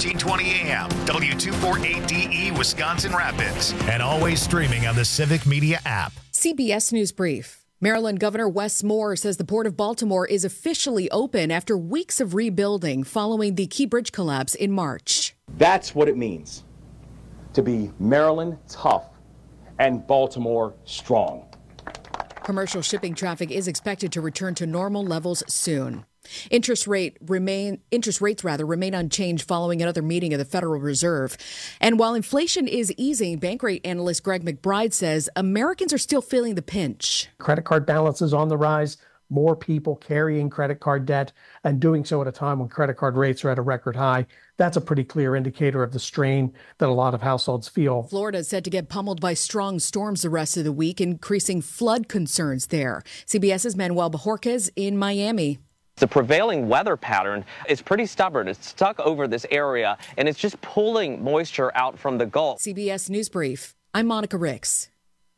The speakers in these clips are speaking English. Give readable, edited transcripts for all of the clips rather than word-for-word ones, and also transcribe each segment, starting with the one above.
1420 AM, W248DE, Wisconsin Rapids, and always streaming on the Civic Media app. CBS News Brief. Maryland Governor Wes Moore says the Port of Baltimore is officially open after weeks of rebuilding following the Key Bridge collapse in March. That's what it means to be Maryland tough and Baltimore strong. Commercial shipping traffic is expected to return to normal levels soon. Interest rates remain unchanged following another meeting of the Federal Reserve. And while inflation is easing, bank rate analyst Greg McBride says Americans are still feeling the pinch. Credit card balances on the rise, more people carrying credit card debt and doing so at a time when credit card rates are at a record high. That's a pretty clear indicator of the strain that a lot of households feel. Florida is said to get pummeled by strong storms the rest of the week, increasing flood concerns there. CBS's Manuel Bajorquez in Miami. The prevailing weather pattern is pretty stubborn. It's stuck over this area, and it's just pulling moisture out from the Gulf. CBS News Brief. I'm Monica Ricks.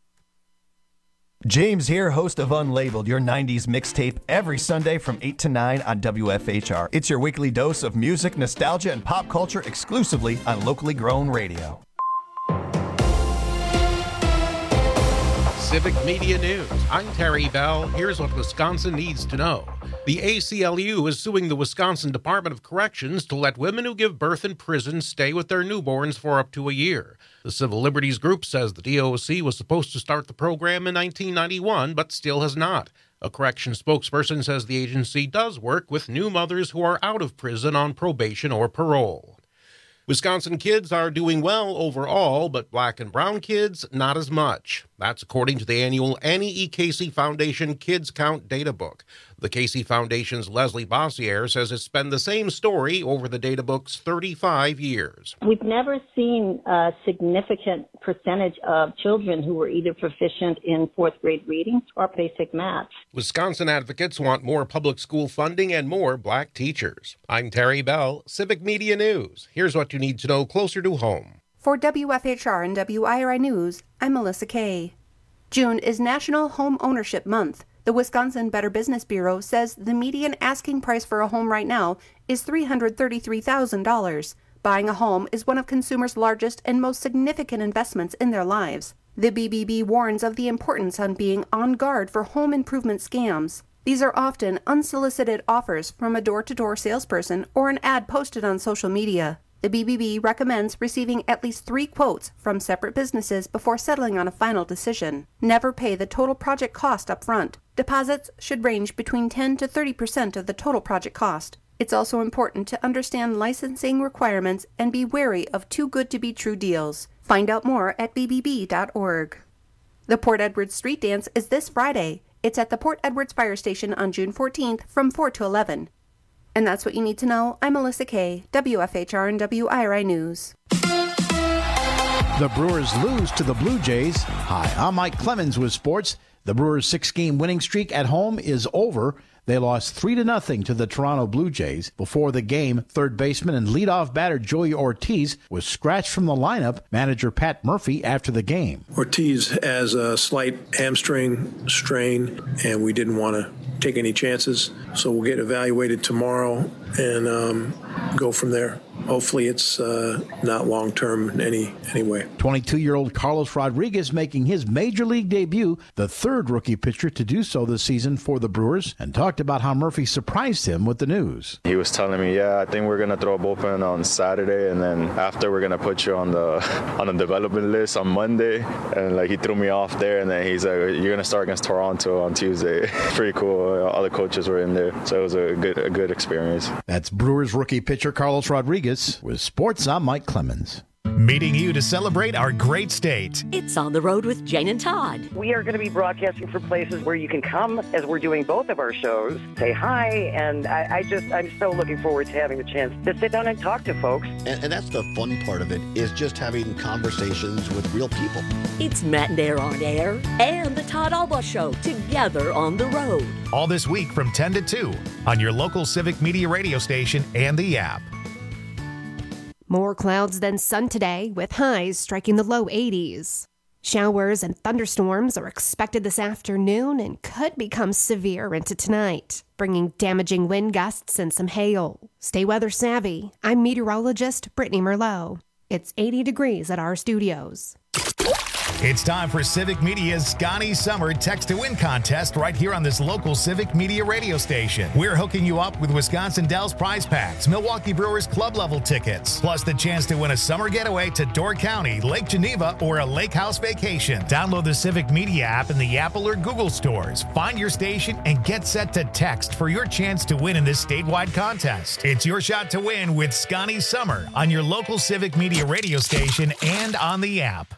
James here, host of Unlabeled, your 90s mixtape, every Sunday from 8 to 9 on WFHR. It's your weekly dose of music, nostalgia, and pop culture exclusively on locally grown radio. Civic Media News. I'm Terry Bell. Here's what Wisconsin needs to know. The ACLU is suing the Wisconsin Department of Corrections to let women who give birth in prison stay with their newborns for up to a year. The Civil Liberties Group says the DOC was supposed to start the program in 1991, but still has not. A corrections spokesperson says the agency does work with new mothers who are out of prison on probation or parole. Wisconsin kids are doing well overall, but black and brown kids, not as much. That's according to the annual Annie E. Casey Foundation Kids Count data book. The Casey Foundation's Leslie Bossier says it's been the same story over the data book's 35 years. We've never seen a significant percentage of children who were either proficient in fourth grade reading or basic math. Wisconsin advocates want more public school funding and more black teachers. I'm Terry Bell, Civic Media News. Here's what you need to know closer to home. For WFHR and WIRI News, I'm Melissa Kay. June is National Home Ownership Month. The Wisconsin Better Business Bureau says the median asking price for a home right now is $333,000. Buying a home is one of consumers' largest and most significant investments in their lives. The BBB warns of the importance on being on guard for home improvement scams. These are often unsolicited offers from a door-to-door salesperson or an ad posted on social media. The BBB recommends receiving at least 3 quotes from separate businesses before settling on a final decision. Never pay the total project cost up front. Deposits should range between 10 to 30% of the total project cost. It's also important to understand licensing requirements and be wary of too good to be true deals. Find out more at bbb.org. The Port Edwards Street Dance is this Friday. It's at the Port Edwards Fire Station on June 14th from 4 to 11. And that's what you need to know. I'm Melissa Kay, WFHR and WIRI News. The Brewers lose to the Blue Jays. Hi, I'm Mike Clemens with sports. The Brewers' 6-game winning streak at home is over. They lost 3-0 to the Toronto Blue Jays. Before the game, third baseman and leadoff batter Joey Ortiz was scratched from the lineup. Manager Pat Murphy after the game. Ortiz has a slight hamstring strain, and we didn't want to take any chances. So we'll get evaluated tomorrow and go from there. Hopefully it's not long-term in any way. 22-year-old Carlos Rodriguez making his major league debut, the third rookie pitcher to do so this season for the Brewers, and talked about how Murphy surprised him with the news. He was telling me, I think we're going to throw a bullpen on Saturday, and then after we're going to put you on the development list on Monday. And he threw me off there, and then he's like, you're going to start against Toronto on Tuesday. Pretty cool. All the coaches were in there, so it was a good experience. That's Brewers rookie pitcher Carlos Rodriguez. With sports, I'm Mike Clemens. Meeting you to celebrate our great state. It's On the Road with Jane and Todd. We are going to be broadcasting from places where you can come as we're doing both of our shows, say hi, and I'm so looking forward to having the chance to sit down and talk to folks. And that's the fun part of it, is just having conversations with real people. It's Matt and Air on Air and the Todd Alba Show together on the road. All this week from 10 to 2 on your local Civic Media radio station and the app. More clouds than sun today, with highs striking the low 80s. Showers and thunderstorms are expected this afternoon and could become severe into tonight, bringing damaging wind gusts and some hail. Stay weather savvy. I'm meteorologist Brittany Merlot. It's 80 degrees at our studios. It's time for Civic Media's Scotty Summer Text to Win contest right here on this local Civic Media radio station. We're hooking you up with Wisconsin Dells prize packs, Milwaukee Brewers club level tickets, plus the chance to win a summer getaway to Door County, Lake Geneva, or a lake house vacation. Download the Civic Media app in the Apple or Google stores. Find your station and get set to text for your chance to win in this statewide contest. It's your shot to win with Scotty Summer on your local Civic Media radio station and on the app.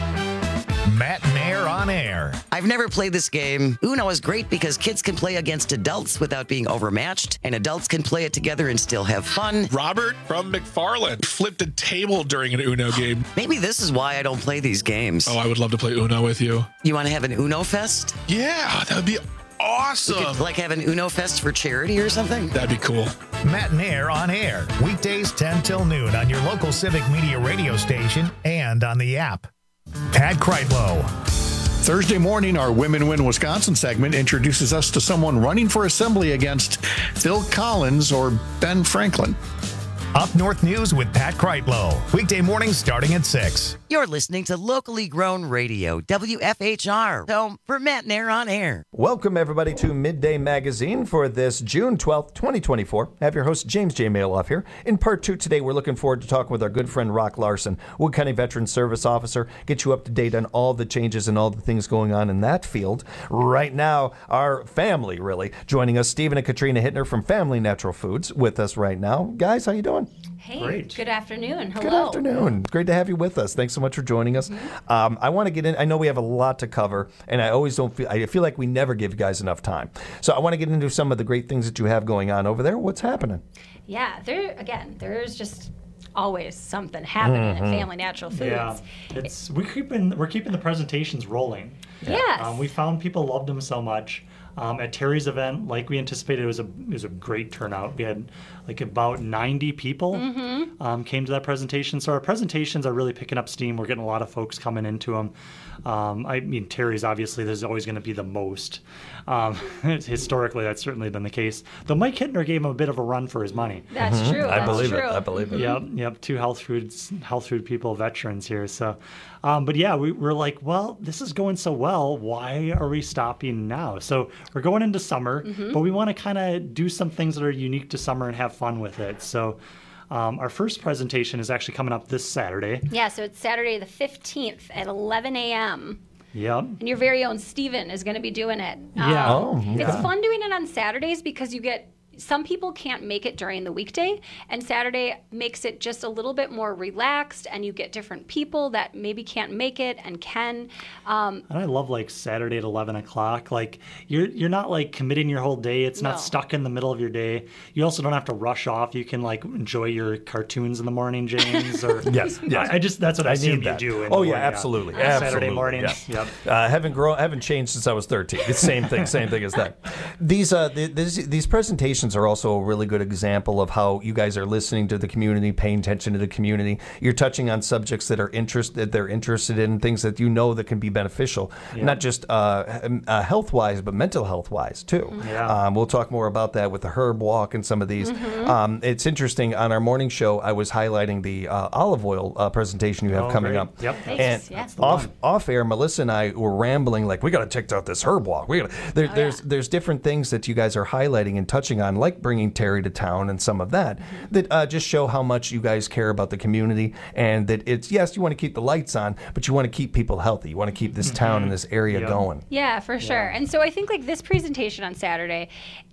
Matt and Air on Air. I've never played this game. Uno is great because kids can play against adults without being overmatched, and adults can play it together and still have fun. Robert from McFarland flipped a table during an Uno game. Maybe this is why I don't play these games. Oh, I would love to play Uno with you. You want to have an Uno Fest? Yeah, that would be awesome. We could like have an Uno Fest for charity or something? That'd be cool. Matt and Air on Air. Weekdays 10 till noon on your local Civic Media radio station and on the app. Pat Kreitlow. Thursday morning, our Women Win Wisconsin segment introduces us to someone running for assembly against Phil Collins or Ben Franklin. Up North News with Pat Kreitlow. Weekday mornings starting at 6. You're listening to locally grown radio, WFHR. Home for Matt and Air on Air. Welcome, everybody, to Midday Magazine for this June 12th, 2024. I have your host, James J. Mailoff here. In part 2 today, we're looking forward to talking with our good friend, Rock Larson, Wood County Veteran Service Officer, get you up to date on all the changes and all the things going on in that field. Right now, our family, really, joining us, Stephen and Katrina Hittner from Family Natural Foods with us right now. Guys, how you doing? Hey, Great. Good afternoon. Hello. Good afternoon. Great to have you with us. Thanks so much for joining us. I want to get in. I know we have a lot to cover, and I feel like we never give you guys enough time. So I want to get into some of the great things that you have going on over there. What's happening? Yeah, there's just always something happening at Family Natural Foods. Yeah, we're keeping the presentations rolling. Yes. We found people loved them so much. At Terry's event, like we anticipated, it was a great turnout. We had like about 90 people came to that presentation. So our presentations are really picking up steam. We're getting a lot of folks coming into them. I mean, Terry's obviously there's always going to be the most. Historically, that's certainly been the case. Though Mike Hittner gave him a bit of a run for his money. That's true. I believe it. Yep. Two health food people, veterans here. So, but yeah, we're like, well, this is going so well. Why are we stopping now? So we're going into summer, but we want to kind of do some things that are unique to summer and have fun with it. So. Our first presentation is actually coming up this Saturday. Yeah, so it's Saturday the 15th at 11 a.m. Yep. And your very own Steven is going to be doing it. Yeah. It's fun doing it on Saturdays because some people can't make it during the weekday, and Saturday makes it just a little bit more relaxed, and you get different people that maybe can't make it and can. And I love like Saturday at 11 o'clock. Like you're not like committing your whole day. It's not stuck in the middle of your day. You also don't have to rush off. You can like enjoy your cartoons in the morning, James. Or yes. That's what I assume you do. In the morning, absolutely. Saturday mornings. Yeah. Yep. Haven't changed since I was 13. It's same thing as that. These presentations are also a really good example of how you guys are listening to the community, paying attention to the community. You're touching on subjects that they're interested in, things that you know that can be beneficial, not just health-wise, but mental health-wise too. Yeah. We'll talk more about that with the Herb Walk and some of these. It's interesting. On our morning show, I was highlighting the olive oil presentation you have coming up. Yep. And off air, Melissa and I were rambling like, we got to check out this Herb Walk. There's different things that you guys are highlighting and touching on, like bringing Terry to town and some of that just show how much you guys care about the community, and that it's, yes, you want to keep the lights on, but you want to keep people healthy. You want to keep this town and this area going. Yeah, for sure. And so I think like this presentation on Saturday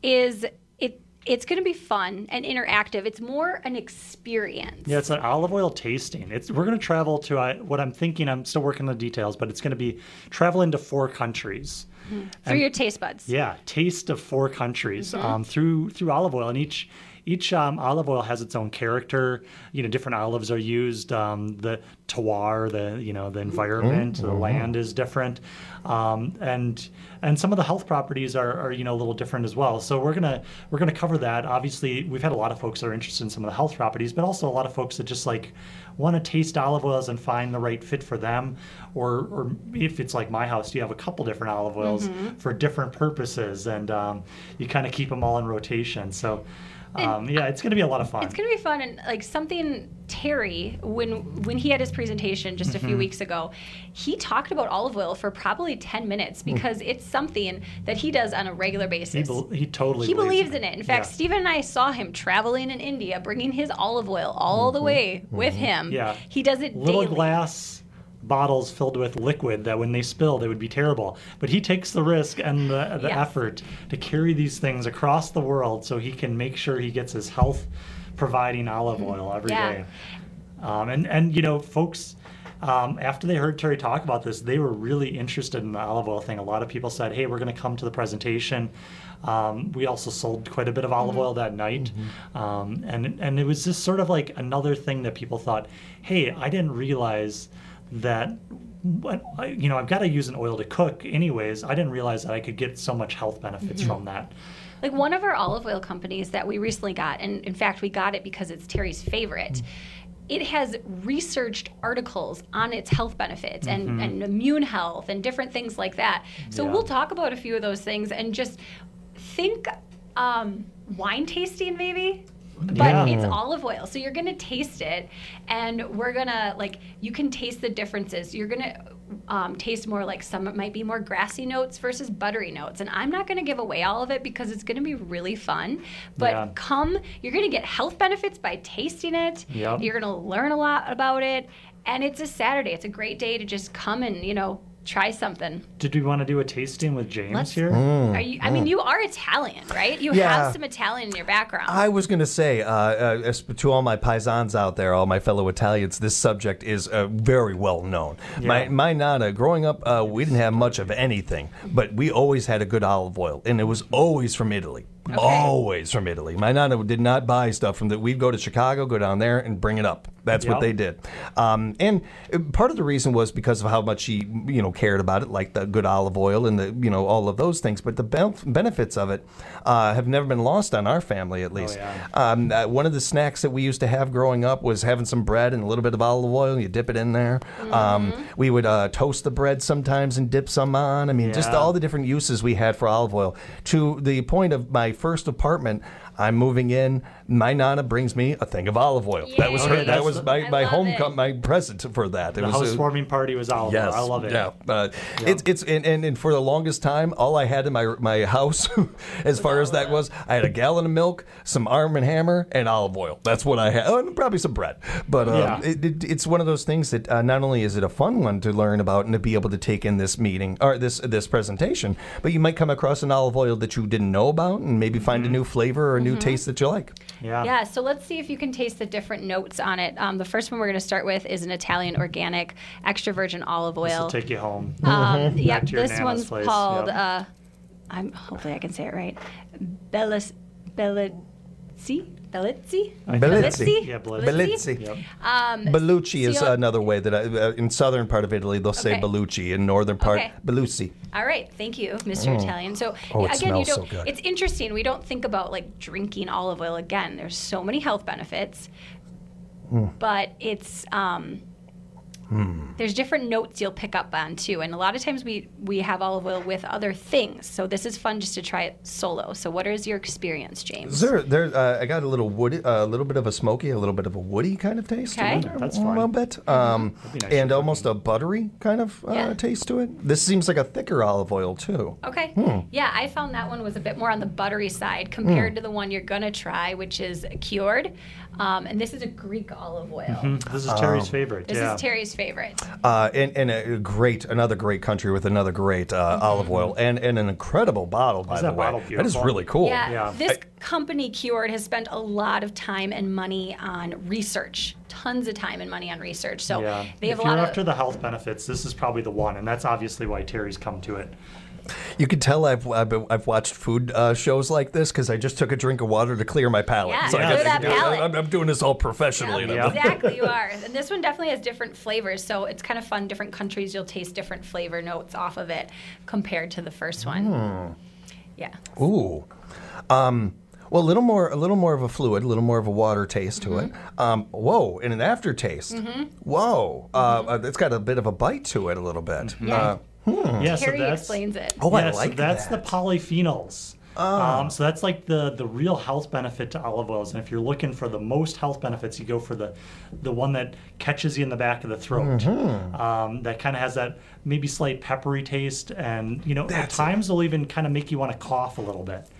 it's going to be fun and interactive. It's more an experience. Yeah, it's an olive oil tasting. We're going to travel to what I'm thinking. I'm still working on the details, but it's going to be traveling to 4 countries. Through your taste buds. Yeah, taste of 4 countries through olive oil, and each olive oil has its own character. Different olives are used. The terroir, the environment, the land is different, and some of the health properties are a little different as well. So we're gonna cover that. Obviously, we've had a lot of folks that are interested in some of the health properties, but also a lot of folks that just want to taste olive oils and find the right fit for them, or if it's like my house, you have a couple different olive oils for different purposes, and you kind of keep them all in rotation. So it's going to be a lot of fun. It's going to be fun, and something Terry, when he had his presentation just a few weeks ago, he talked about olive oil for probably 10 minutes because it's something that he does on a regular basis. He totally believes in it. In fact, Stephen and I saw him traveling in India, bringing his olive oil all the way with him. Yeah. He does it Little daily. glass bottles filled with liquid that when they spill, they would be terrible. But he takes the risk and the effort to carry these things across the world so he can make sure he gets his health-providing olive oil every day. And folks, after they heard Terry talk about this, they were really interested in the olive oil thing. A lot of people said, hey, we're going to come to the presentation. We also sold quite a bit of olive oil that night. And it was just sort of like another thing that people thought, hey, I didn't realize that I've got to use an oil to cook anyways. I didn't realize that I could get so much health benefits from that. Like one of our olive oil companies that we recently got, and in fact we got it because it's Terry's favorite, it has researched articles on its health benefits and immune health and different things like that. So we'll talk about a few of those things and just think wine tasting maybe. But it's olive oil, so you're gonna taste it, and we're gonna you can taste the differences. You're gonna taste more some it might be more grassy notes versus buttery notes, and I'm not gonna give away all of it because it's gonna be really fun. But you're gonna get health benefits by tasting it. Yep. You're gonna learn a lot about it, and it's a Saturday. It's a great day to just come and try something. Did we want to do a tasting with James here? I mean, you are Italian, right? You have some Italian in your background. I was going to say, to all my paisans out there, all my fellow Italians, this subject is very well known. Yeah. My nana, growing up, we didn't have much of anything, but we always had a good olive oil, and it was always from Italy. Okay. Always from Italy. My nana did not buy stuff from we'd go to Chicago, go down there, and bring it up. That's what they did. And part of the reason was because of how much she, cared about it, like the good olive oil and the, all of those things. But the benefits of it have never been lost on our family, at least. Oh, yeah. One of the snacks that we used to have growing up was having some bread and a little bit of olive oil. You dip it in there. We would toast the bread sometimes and dip some on. I mean, just all the different uses we had for olive oil. To the point of my first apartment, I'm moving in. My nana brings me a thing of olive oil. Yay. That was her. That was my present for that. The housewarming party was olive oil. I love it. Yeah, it's and for the longest time, all I had in my house, as far as that was, I had a gallon of milk, some Arm & Hammer, and olive oil. That's what I had. Oh, and probably some bread. But it's one of those things that not only is it a fun one to learn about and to be able to take in this meeting or this presentation, but you might come across an olive oil that you didn't know about and maybe find a new flavor or a new taste that you like. Yeah, so let's see if you can taste the different notes on it. The first one we're going to start with is an Italian organic extra virgin olive oil. This will take you home. Yep, this one's place. Called, hopefully I can say it right, Bellizzi? Bellizzi. Yep. Bellucci is another way that in southern part of Italy they'll say Bellucci. In northern part, Bellucci. All right, thank you, Mr. Italian. So again, so good. It's interesting. We don't think about drinking olive oil again. There's so many health benefits, but it's there's different notes you'll pick up on too, and a lot of times we have olive oil with other things. So this is fun just to try it solo. So what is your experience, James? I got a little woody, a little bit of a smoky, a little bit of a woody kind of taste. Okay, that's fine. A little bit, nice and almost a buttery kind of taste to it. This seems like a thicker olive oil too. Okay, yeah, I found that one was a bit more on the buttery side compared to the one you're gonna try, which is cured. And this is a Greek olive oil. This is Terry's favorite. This is Terry's favorite. And another great country with another great olive oil and an incredible bottle, by the way. Bottle beautiful? That is really cool. Yeah. This company, Cured, has spent a lot of time and money on research. Tons of time and money on research. So they have a lot of... If you're after the health benefits, this is probably the one, and that's obviously why Terry's come to it. You can tell I've watched food shows like this because I just took a drink of water to clear my palate. Yeah, so I clear guess that palate. I'm doing this all professionally. Yep, exactly, you are. And this one definitely has different flavors, so it's kind of fun. Different countries, you'll taste different flavor notes off of it compared to the first one. Yeah. Ooh. Well, a little more of a fluid, a little more of a water taste to it. Whoa, and an aftertaste. Whoa, it's got a bit of a bite to it, a little bit. Yeah. Yeah, Terry so that's, explains it. Oh, yeah, I like so that's that. the polyphenols. So that's like the real health benefit to olive oils. And if you're looking for the most health benefits, you go for the one that catches you in the back of the throat. That kind of has that maybe slight peppery taste, and at times they'll even kind of make you want to cough a little bit.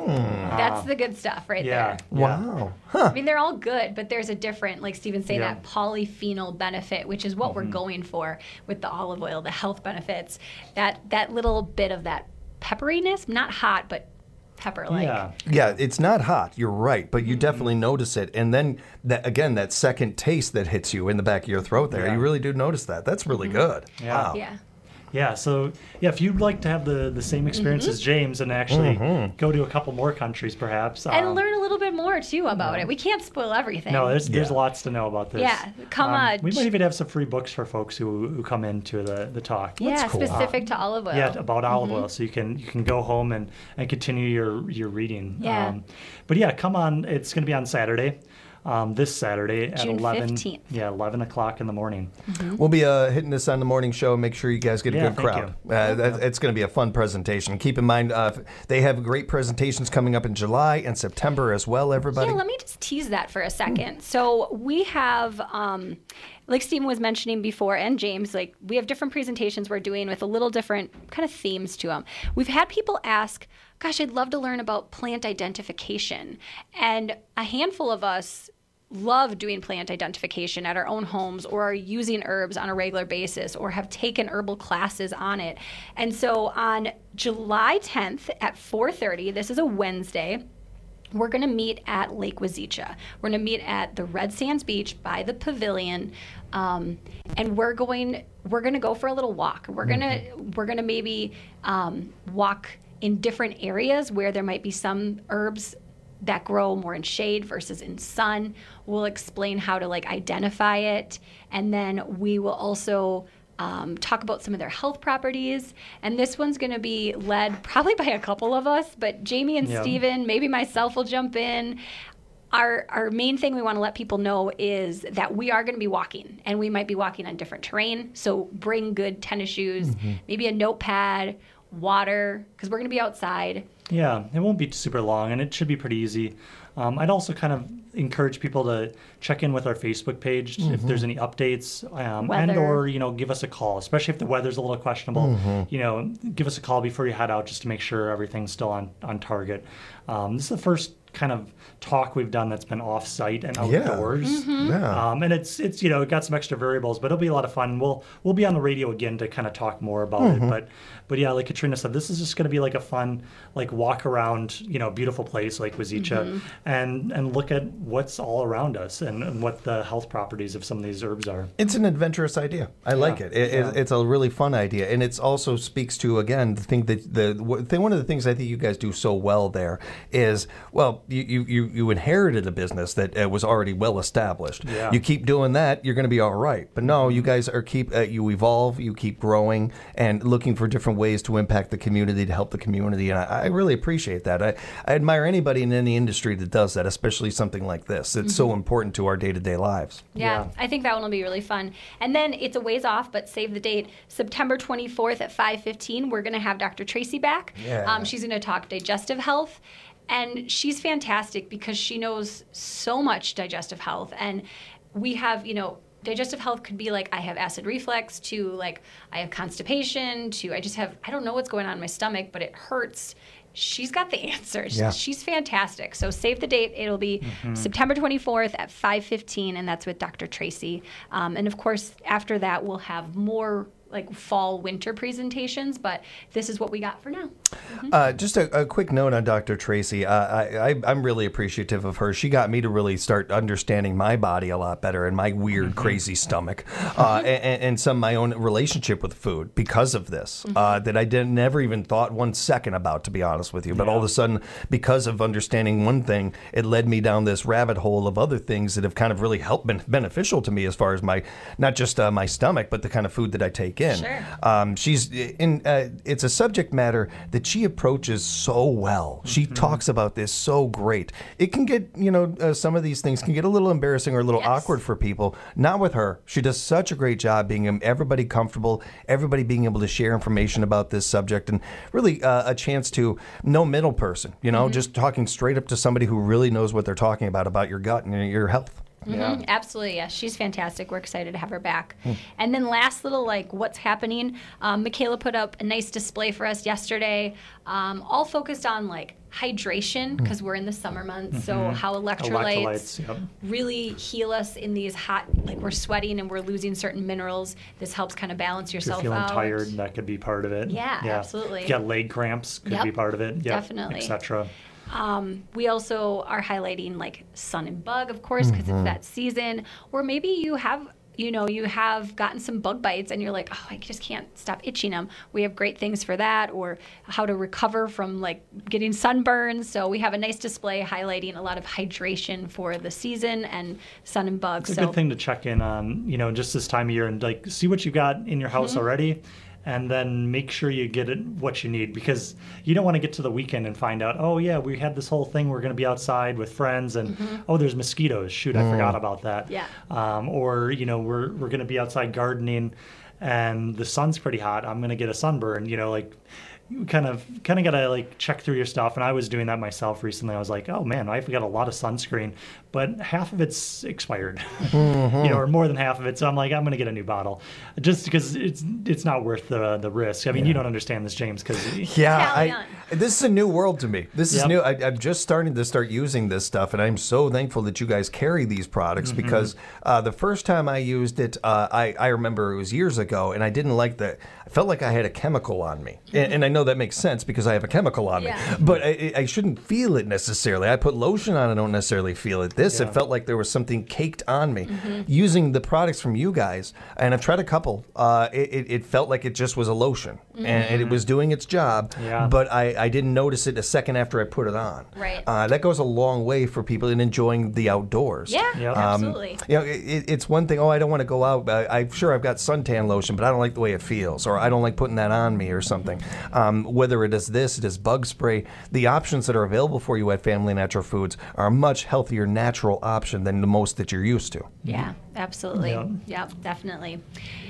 That's the good stuff right there. Wow. I mean, they're all good, but there's a different, like Steven's saying, Yeah. that polyphenol benefit, which is what we're going for with the olive oil, the health benefits. That little bit of that pepperiness, not hot, but pepper-like. Yeah, it's not hot. You're right, but you definitely notice it. And then that second taste that hits you in the back of your throat there, you really do notice that. That's really good. Wow. Yeah, so if you'd like to have the same experience as James and actually go to a couple more countries perhaps. And learn a little bit more, too, about it. We can't spoil everything. No, there's lots to know about this. Yeah, come on. We might even have some free books for folks who come into the talk. Yeah, specific to olive oil. Yeah, about olive oil, so you can go home and continue your reading. Yeah. But yeah, come on. It's going to be on Saturday. This Saturday at June 11. 15th. Yeah, 11 o'clock in the morning. We'll be hitting this on the morning show. Make sure you guys get a good thank crowd. It's going to be a fun presentation. Keep in mind, they have great presentations coming up in July and September as well, everybody. Yeah, let me just tease that for a second. So we have, like Stephen was mentioning before, and James, like we have different presentations we're doing with a little different kind of themes to them. We've had people ask, gosh, I'd love to learn about plant identification. And a handful of us love doing plant identification at our own homes, or are using herbs on a regular basis, or have taken herbal classes on it. And so on July 10th at 4:30, this is a Wednesday, we're going to meet at Lake Wazeecha. We're going to meet at the Red Sands Beach by the pavilion, and we're going to go for a little walk. We're going to maybe walk in different areas where there might be some herbs that grow more in shade versus in sun. We'll explain how to identify it, and then we will also talk about some of their health properties. And this one's going to be led probably by a couple of us, but Jamie and Steven, maybe myself will jump in. Our main thing we want to let people know is that we are going to be walking, and we might be walking on different terrain. So bring good tennis shoes, maybe a notepad, water, because we're going to be outside. Yeah, it won't be super long, and it should be pretty easy. I'd also kind of encourage people to check in with our Facebook page if there's any updates, and or give us a call, especially if the weather's a little questionable. Give us a call before you head out just to make sure everything's still on target. This is the first kind of talk we've done that's been off-site and outdoors. And it's it got some extra variables, but it'll be a lot of fun. We'll be on the radio again to kind of talk more about it. But yeah, like Katrina said, this is just going to be like a fun walk around beautiful place like Wazeecha and look at what's all around us and what the health properties of some of these herbs are. It's an adventurous idea. I like it. It's a really fun idea, and it also speaks to, again, the thing that one of the things I think you guys do so well there is, well, you inherited a business that was already well established. Yeah. You keep doing that, you're going to be all right. But no, you guys are you evolve, you keep growing, and looking for different ways to impact the community, to help the community, and I really appreciate that. I admire anybody in any industry that does that, especially something like this. It's so important to our day-to-day lives. Yeah, I think that one will be really fun. And then it's a ways off, but save the date. September 24th at 5:15, we're going to have Dr. Tracy back. Yeah. She's going to talk digestive health. And she's fantastic because she knows so much digestive health. And we have, digestive health could be like, I have acid reflux, to I have constipation, to I don't know what's going on in my stomach, but it hurts. She's got the answers. Yeah. She's fantastic. So save the date. It'll be September 24th at 5:15, and that's with Dr. Tracy. And of course, after that, we'll have more like fall winter presentations, but this is what we got for now. Just a quick note on Dr. Tracy. I'm really appreciative of her. She got me to really start understanding my body a lot better and my weird, crazy stomach, and some of my own relationship with food because of this that I never even thought 1 second about, to be honest with you. But all of a sudden, because of understanding one thing, it led me down this rabbit hole of other things that have kind of really helped been beneficial to me as far as my, not just my stomach, but the kind of food that I take in. Sure. She's in. It's a subject matter that she approaches so well. She talks about this so great. It can get, some of these things can get a little embarrassing or a little awkward for people. Not with her. She does such a great job being everybody comfortable, everybody being able to share information about this subject, and really a chance to no middle person, just talking straight up to somebody who really knows what they're talking about your gut and your health. Mm-hmm. Absolutely, yes. She's fantastic. We're excited to have her back. And then last little, what's happening, Michaela put up a nice display for us yesterday, all focused on, hydration, because we're in the summer months, so how electrolytes really heal us in these hot, we're sweating and we're losing certain minerals. This helps kind of balance yourself out. If you're feeling out. Tired, that could be part of it. Yeah, absolutely. If you got leg cramps, could be part of it. Definitely. Etc. We also are highlighting sun and bug, of course, because it's that season. Or maybe you have, you have gotten some bug bites and you're like, oh, I just can't stop itching them. We have great things for that, or how to recover from getting sunburns. So we have a nice display highlighting a lot of hydration for the season and sun and bug. It's a good thing to check in on, just this time of year and see what you got in your house already. And then make sure you get what you need, because you don't want to get to the weekend and find out, oh, yeah, we had this whole thing. We're going to be outside with friends and, oh, there's mosquitoes. Shoot, I forgot about that. Yeah. Or, we're going to be outside gardening and the sun's pretty hot. I'm going to get a sunburn, you kind of got to check through your stuff. And I was doing that myself recently. I was like, oh man, I've got a lot of sunscreen, but half of it's expired, or more than half of it. So I'm like, I'm going to get a new bottle just because it's not worth the risk. I mean, you don't understand this, James, because this is a new world to me. This is new. I'm just starting to start using this stuff, and I'm so thankful that you guys carry these products because the first time I used it, I remember it was years ago, and I didn't like that. I felt like I had a chemical on me, and I know that makes sense because I have a chemical on me, but I shouldn't feel it necessarily. I put lotion on, I don't necessarily feel it. It felt like there was something caked on me. Using the products from you guys, and I've tried a couple, it felt like it just was a lotion, and it was doing its job, but I didn't notice it a second after I put it on. Right. That goes a long way for people in enjoying the outdoors. Yeah, absolutely. It's one thing, I don't want to go out, I'm sure I've got suntan lotion, but I don't like the way it feels, or I don't like putting that on me or something. Whether it is this, it is bug spray, the options that are available for you at Family Natural Foods are a much healthier, natural option than the most that you're used to. Yeah, absolutely. Yep, definitely.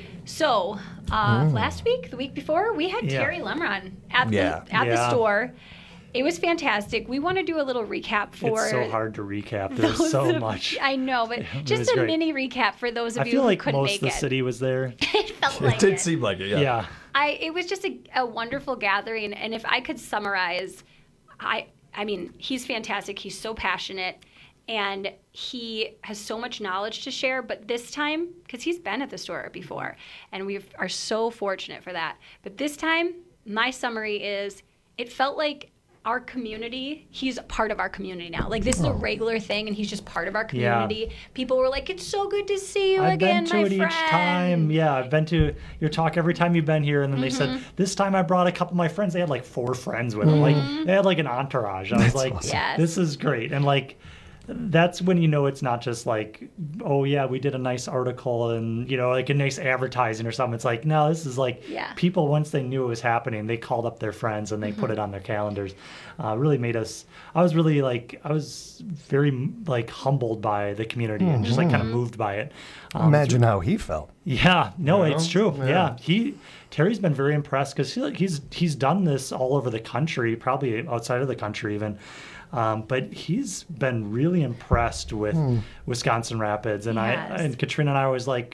So last week, the week before, we had Terry Lemron at the store. It was fantastic. We want to do a little recap for... It's so hard to recap. There's so much. I know, but just a mini recap for those of you who couldn't make it. I feel like most of the city was there. It felt like it. It did seem like it, yeah. It was just a wonderful gathering, and if I could summarize, I mean, he's fantastic. He's so passionate, and he has so much knowledge to share, but this time, because he's been at the store before, and we are so fortunate for that, but this time, my summary is, it felt like our community, he's a part of our community now. This is a regular thing, and he's just part of our community. Yeah. People were like, it's so good to see you again, my friend. I've been to it each time. Yeah, I've been to your talk every time you've been here, and then they said, this time I brought a couple of my friends. They had 4 friends with them. They had an entourage. I was like, awesome. This is great. And that's when it's not just oh yeah, we did a nice article and a nice advertising or something. It's no, this is people, once they knew it was happening, they called up their friends and they put it on their calendars. Really made us, I was really I was very humbled by the community and just kind of moved by it. Imagine how he felt. Yeah, no, it's true. Yeah. Terry's been very impressed because he's done this all over the country, probably outside of the country even. But he's been really impressed with Wisconsin Rapids, and and Katrina and I was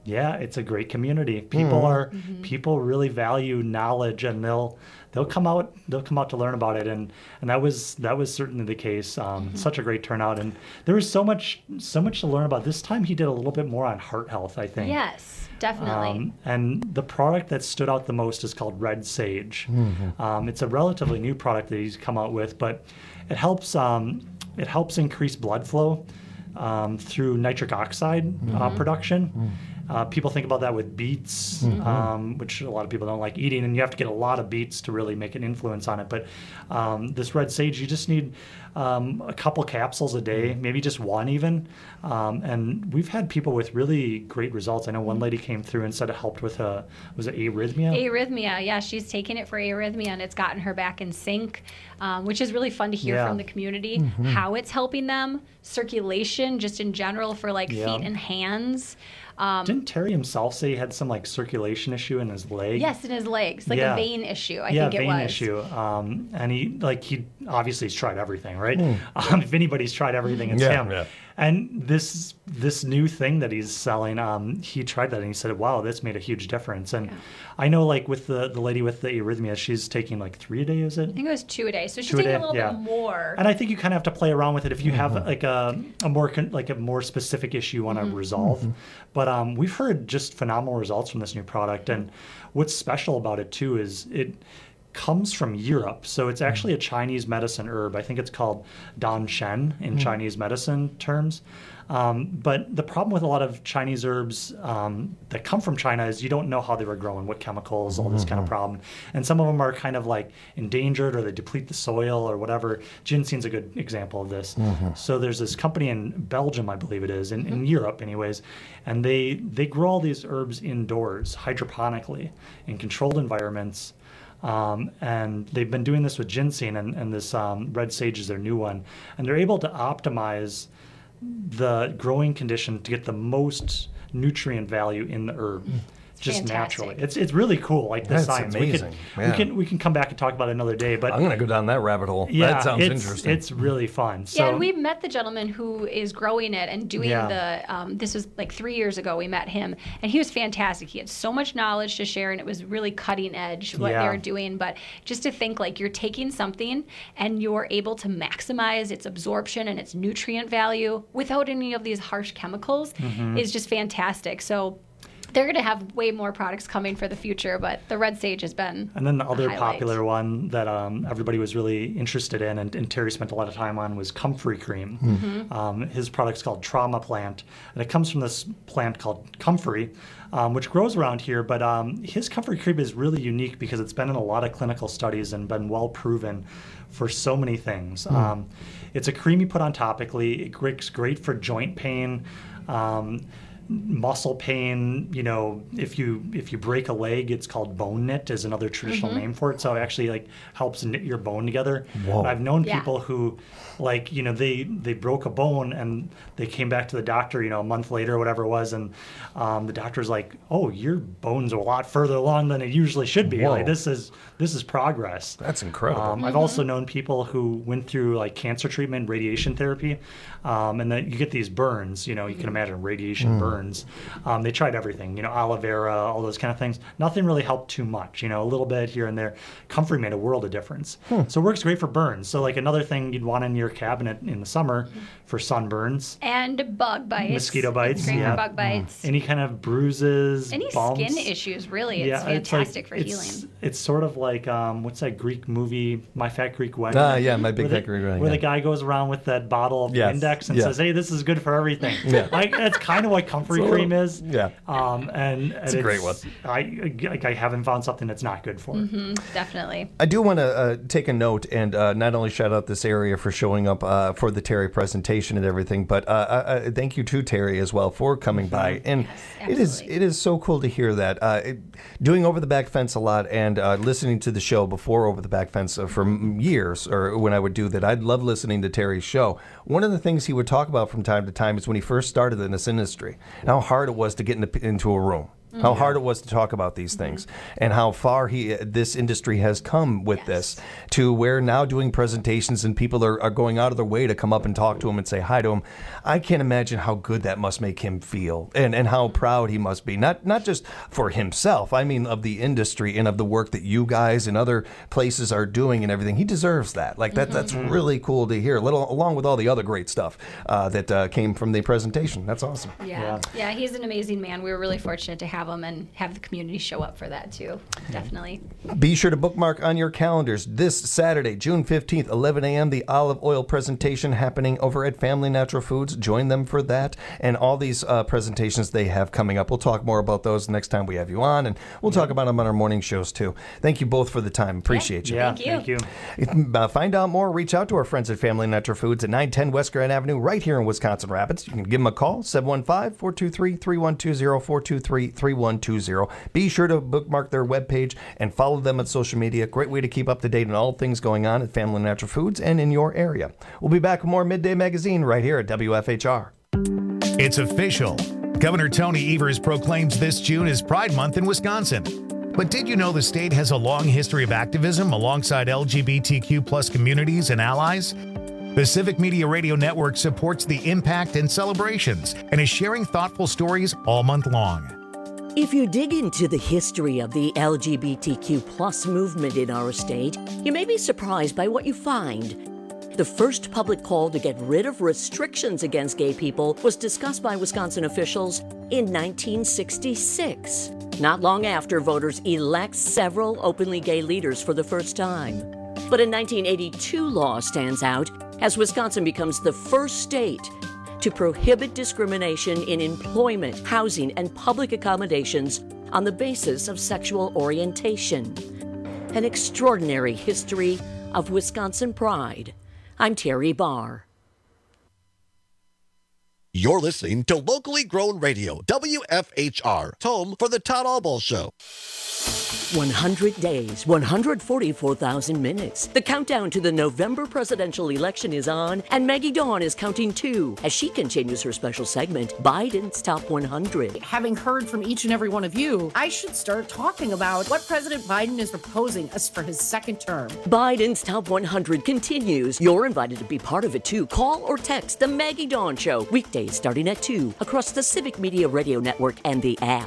Yeah, it's a great community. People really value knowledge, and they'll come out to learn about it, and that was certainly the case. Such a great turnout, and there was so much to learn about. This time he did a little bit more on heart health, I think. Yes, definitely. And the product that stood out the most is called Red Sage. It's a relatively new product that he's come out with, but it helps increase blood flow through nitric oxide production. People think about that with beets, which a lot of people don't like eating, and you have to get a lot of beets to really make an influence on it. But this Red Sage, you just need a couple capsules a day, maybe just one even. And we've had people with really great results. I know one lady came through and said it helped with was it arrhythmia? Arrhythmia, yeah. She's taken it for arrhythmia, and it's gotten her back in sync, which is really fun to hear from the community, how it's helping them. Circulation, just in general, for like feet and hands. Didn't Terry himself say he had some like circulation issue in his leg? Yes, in his legs, like a vein issue. I think it was. Yeah, vein issue. And he obviously has tried everything, right? If anybody's tried everything, it's him. Yeah. And this new thing that he's selling, he tried that and he said, "Wow, this made a huge difference." And I know, like with the lady with the arrhythmia, she's taking like 3 a day. Is it? I think it was 2 a day. So she's taking a little bit more. And I think you kind of have to play around with it if you have like a more specific issue you want to resolve. But we've heard just phenomenal results from this new product. And what's special about it too is it comes from Europe. So it's actually a Chinese medicine herb. I think it's called Dan Shen in Chinese medicine terms. But the problem with a lot of Chinese herbs that come from China is you don't know how they were grown, what chemicals, all this kind of problem. And some of them are kind of like endangered, or they deplete the soil or whatever. Ginseng's a good example of this. So there's this company in Belgium, I believe it is, in Europe anyways, and they grow all these herbs indoors, hydroponically, in controlled environments. And they've been doing this with ginseng, and this Red Sage is their new one. And they're able to optimize the growing condition to get the most nutrient value in the herb. Just naturally. It's really cool, like the science. Amazing. We can come back and talk about it another day. But I'm going to go down that rabbit hole. Yeah, that sounds interesting. It's really fun. So, yeah, and we've met the gentleman who is growing it and doing this was like 3 years ago we met him, and he was fantastic. He had so much knowledge to share, and it was really cutting edge what they were doing. But just to think like you're taking something and you're able to maximize its absorption and its nutrient value without any of these harsh chemicals is just fantastic. So they're going to have way more products coming for the future, but the Red Sage has been And then the other popular one that everybody was really interested in, and Terry spent a lot of time on, was Comfrey Cream. His product's called Trauma Plant, and it comes from this plant called Comfrey, which grows around here, but his Comfrey Cream is really unique because it's been in a lot of clinical studies and been well proven for so many things. It's a cream you put on topically. It works great for joint pain, muscle pain. If you break a leg, it's called bone knit is another traditional name for it. So it actually like helps knit your bone together. Whoa. I've known people who they broke a bone and they came back to the doctor a month later or whatever it was, and the doctor's like, "Oh, your bone's a lot further along than it usually should be. Like this is progress." That's incredible. I've also known people who went through like cancer treatment, radiation therapy, and then you get these burns. You can imagine radiation burns. They tried everything, aloe vera, all those kind of things. Nothing really helped too much, a little bit here and there. Comfrey made a world of difference. So it works great for burns. So like another thing you'd want in your cabinet in the summer for sunburns. And bug bites. Mosquito bites. It's great for bug bites. Any kind of bruises, any bumps. Skin issues, really. It's fantastic for healing. It's sort of like, what's that Greek movie, My Fat Greek Wedding? Yeah, My Big Fat Greek Wedding. Where the guy goes around with that bottle of Index and says, "Hey, this is good for everything." That's kind of what Comfrey Cream is. Yeah. And it's a great one. I haven't found something that's not good for it. Definitely. I do want to take a note and not only shout out this area for showing up for the Terry presentation and everything, but thank you to Terry as well for coming by. And it is so cool to hear that. Doing Over the Back Fence a lot and listening to the show before Over the Back Fence for years, or when I would do that, I'd love listening to Terry's show. One of the things he would talk about from time to time is when he first started in this industry, and how hard it was to get into a room. how hard it was to talk about these things, and how far this industry has come with this, to where now doing presentations and people are going out of their way to come up and talk to him and say hi to him. I can't imagine how good that must make him feel, and how proud he must be, not just for himself, I mean of the industry and of the work that you guys and other places are doing and everything. He deserves that. Like that's really cool to hear, along with all the other great stuff that came from the presentation. That's awesome. Yeah, he's an amazing man. We were really fortunate to have him and have the community show up for that too. Definitely. Be sure to bookmark on your calendars this Saturday, June 15th, 11 a.m., the olive oil presentation happening over at Family Natural Foods. Join them for that and all these presentations they have coming up. We'll talk more about those next time we have you on, and we'll talk about them on our morning shows too. Thank you both for the time. Appreciate you. Yeah, thank you. Find out more, reach out to our friends at Family Natural Foods at 910 West Grand Avenue right here in Wisconsin Rapids. You can give them a call, 715-423-3120, 423-3120. Be sure to bookmark their webpage and follow them on social media. Great way to keep up to date on all things going on at Family Natural Foods and in your area. We'll be back with more Midday Magazine right here at WFHR. It's official. Governor Tony Evers proclaims this June as Pride Month in Wisconsin. But did you know the state has a long history of activism alongside LGBTQ plus communities and allies? The Civic Media Radio Network supports the impact and celebrations and is sharing thoughtful stories all month long. If you dig into the history of the LGBTQ plus movement in our state, you may be surprised by what you find. The first public call to get rid of restrictions against gay people was discussed by Wisconsin officials in 1966. Not long after, voters elect several openly gay leaders for the first time. But a 1982 law stands out as Wisconsin becomes the first state to prohibit discrimination in employment, housing, and public accommodations on the basis of sexual orientation. An extraordinary history of Wisconsin pride. I'm Terry Barr. You're listening to locally grown radio, WFHR, home for the Todd Albaugh Show. 100 days, 144,000 minutes. The countdown to the November presidential election is on, and Maggie Dawn is counting too as she continues her special segment, Biden's Top 100. Having heard from each and every one of you, I should start talking about what President Biden is proposing us for his second term. Biden's Top 100 continues. You're invited to be part of it too. Call or text The Maggie Dawn Show, weekdays starting at 2 across the Civic Media Radio Network and the app.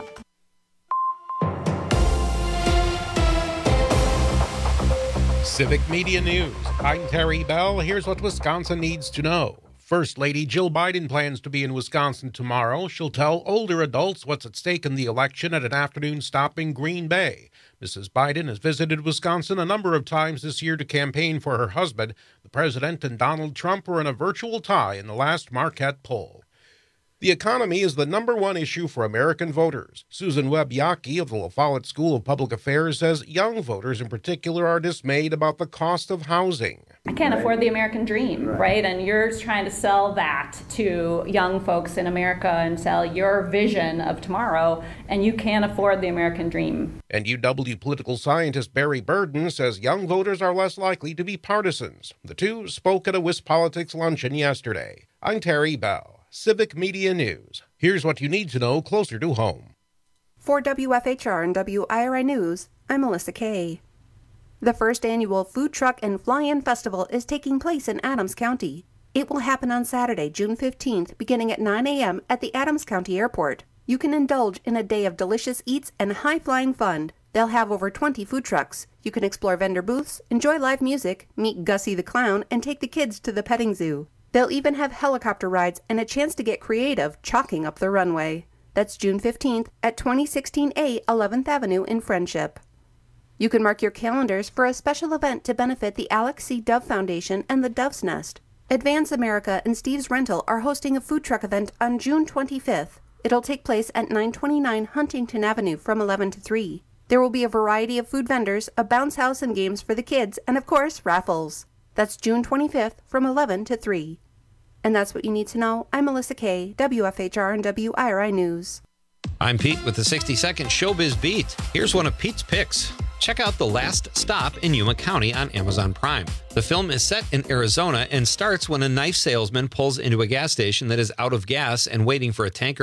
Civic Media News. I'm Terry Bell. Here's what Wisconsin needs to know. First Lady Jill Biden plans to be in Wisconsin tomorrow. She'll tell older adults what's at stake in the election at an afternoon stop in Green Bay. Mrs. Biden has visited Wisconsin a number of times this year to campaign for her husband. The president and Donald Trump were in a virtual tie in the last Marquette poll. The economy is the number one issue for American voters. Susan Webb-Yockey of the La Follette School of Public Affairs says young voters in particular are dismayed about the cost of housing. I can't afford the American dream, right? And you're trying to sell that to young folks in America and sell your vision of tomorrow, and you can't afford the American dream. And UW political scientist Barry Burden says young voters are less likely to be partisans. The two spoke at a WisPolitics luncheon yesterday. I'm Terry Bell. Civic Media News. Here's what you need to know closer to home. For WFHR and WIRI News, I'm Melissa Kay. The first annual Food Truck and Fly-In Festival is taking place in Adams County. It will happen on Saturday, June 15th, beginning at 9 a.m. at the Adams County Airport. You can indulge in a day of delicious eats and high-flying fun. They'll have over 20 food trucks. You can explore vendor booths, enjoy live music, meet Gussie the Clown, and take the kids to the petting zoo. They'll even have helicopter rides and a chance to get creative chalking up the runway. That's June 15th at 2016A 11th Avenue in Friendship. You can mark your calendars for a special event to benefit the Alex C. Dove Foundation and the Dove's Nest. Advance America and Steve's Rental are hosting a food truck event on June 25th. It'll take place at 929 Huntington Avenue from 11 to 3. There will be a variety of food vendors, a bounce house and games for the kids, and of course, raffles. That's June 25th from 11 to 3. And that's what you need to know. I'm Melissa Kay, WFHR and WIRI News. I'm Pete with the 60-second Showbiz Beat. Here's one of Pete's picks. Check out The Last Stop in Yuma County on Amazon Prime. The film is set in Arizona and starts when a knife salesman pulls into a gas station that is out of gas and waiting for a tanker.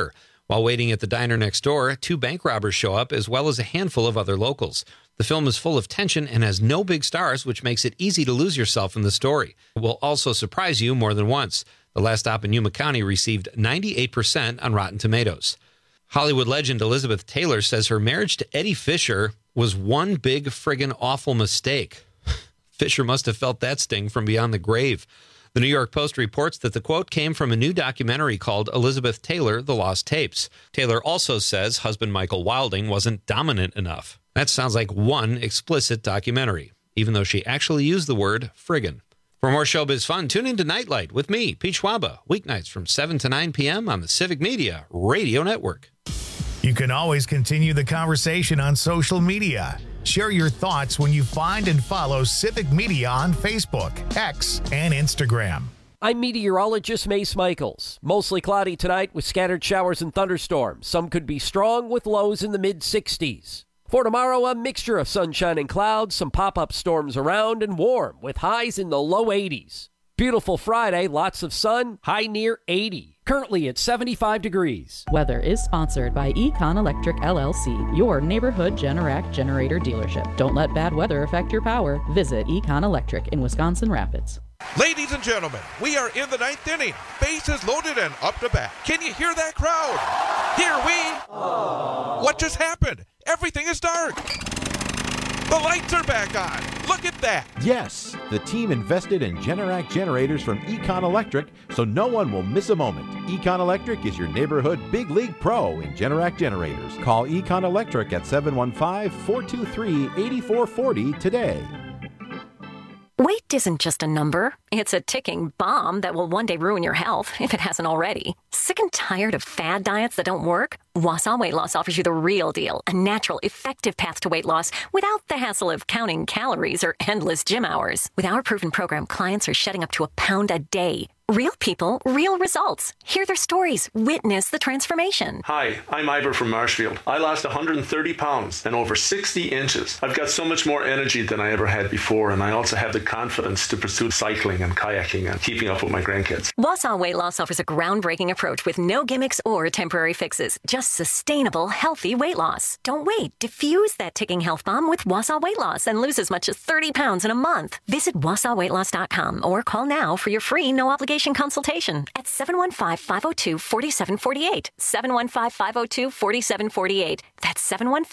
While waiting at the diner next door, 2 bank robbers show up, as well as a handful of other locals. The film is full of tension and has no big stars, which makes it easy to lose yourself in the story. It will also surprise you more than once. The Last Stop in Yuma County received 98% on Rotten Tomatoes. Hollywood legend Elizabeth Taylor says her marriage to Eddie Fisher was one big friggin' awful mistake. Fisher must have felt that sting from beyond the grave. The New York Post reports that the quote came from a new documentary called Elizabeth Taylor, The Lost Tapes. Taylor also says husband Michael Wilding wasn't dominant enough. That sounds like one explicit documentary, even though she actually used the word friggin'. For more showbiz fun, tune into Nightlight with me, Pete Schwaba, weeknights from 7 to 9 p.m. on the Civic Media Radio Network. You can always continue the conversation on social media. Share your thoughts when you find and follow Civic Media on Facebook, X, and Instagram. I'm meteorologist Mace Michaels. Mostly cloudy tonight with scattered showers and thunderstorms. Some could be strong with lows in the mid-60s. For tomorrow, a mixture of sunshine and clouds, some pop-up storms around, and warm with highs in the low 80s. Beautiful Friday, lots of sun, high near 80. Currently at 75 degrees. Weather is sponsored by Econ Electric LLC, your neighborhood Generac generator dealership. Don't let bad weather affect your power. Visit Econ Electric in Wisconsin Rapids. Ladies and gentlemen, we are in the 9th inning. Bases loaded and up to bat. Can you hear that crowd? Hear we? Aww. What just happened? Everything is dark. The lights are back on. Look at that. Yes, the team invested in Generac generators from Econ Electric, so no one will miss a moment. Econ Electric is your neighborhood big league pro in Generac generators. Call Econ Electric at 715-423-8440 today. Weight isn't just a number. It's a ticking bomb that will one day ruin your health, if it hasn't already. Sick and tired of fad diets that don't work? Wausau Weight Loss offers you the real deal, a natural, effective path to weight loss without the hassle of counting calories or endless gym hours. With our proven program, clients are shedding up to 1 pound a day. Real people, real results. Hear their stories. Witness the transformation. Hi, I'm Ivor from Marshfield. I lost 130 pounds and over 60 inches. I've got so much more energy than I ever had before, and I also have the confidence to pursue cycling and kayaking and keeping up with my grandkids. Wausau Weight Loss offers a groundbreaking approach with no gimmicks or temporary fixes. Just sustainable, healthy weight loss. Don't wait. Diffuse that ticking health bomb with Wausau Weight Loss and lose as much as 30 pounds in a month. Visit WausauWeightLoss.com or call now for your free, no-obligation consultation at 715-502-4748. 715-502-4748. That's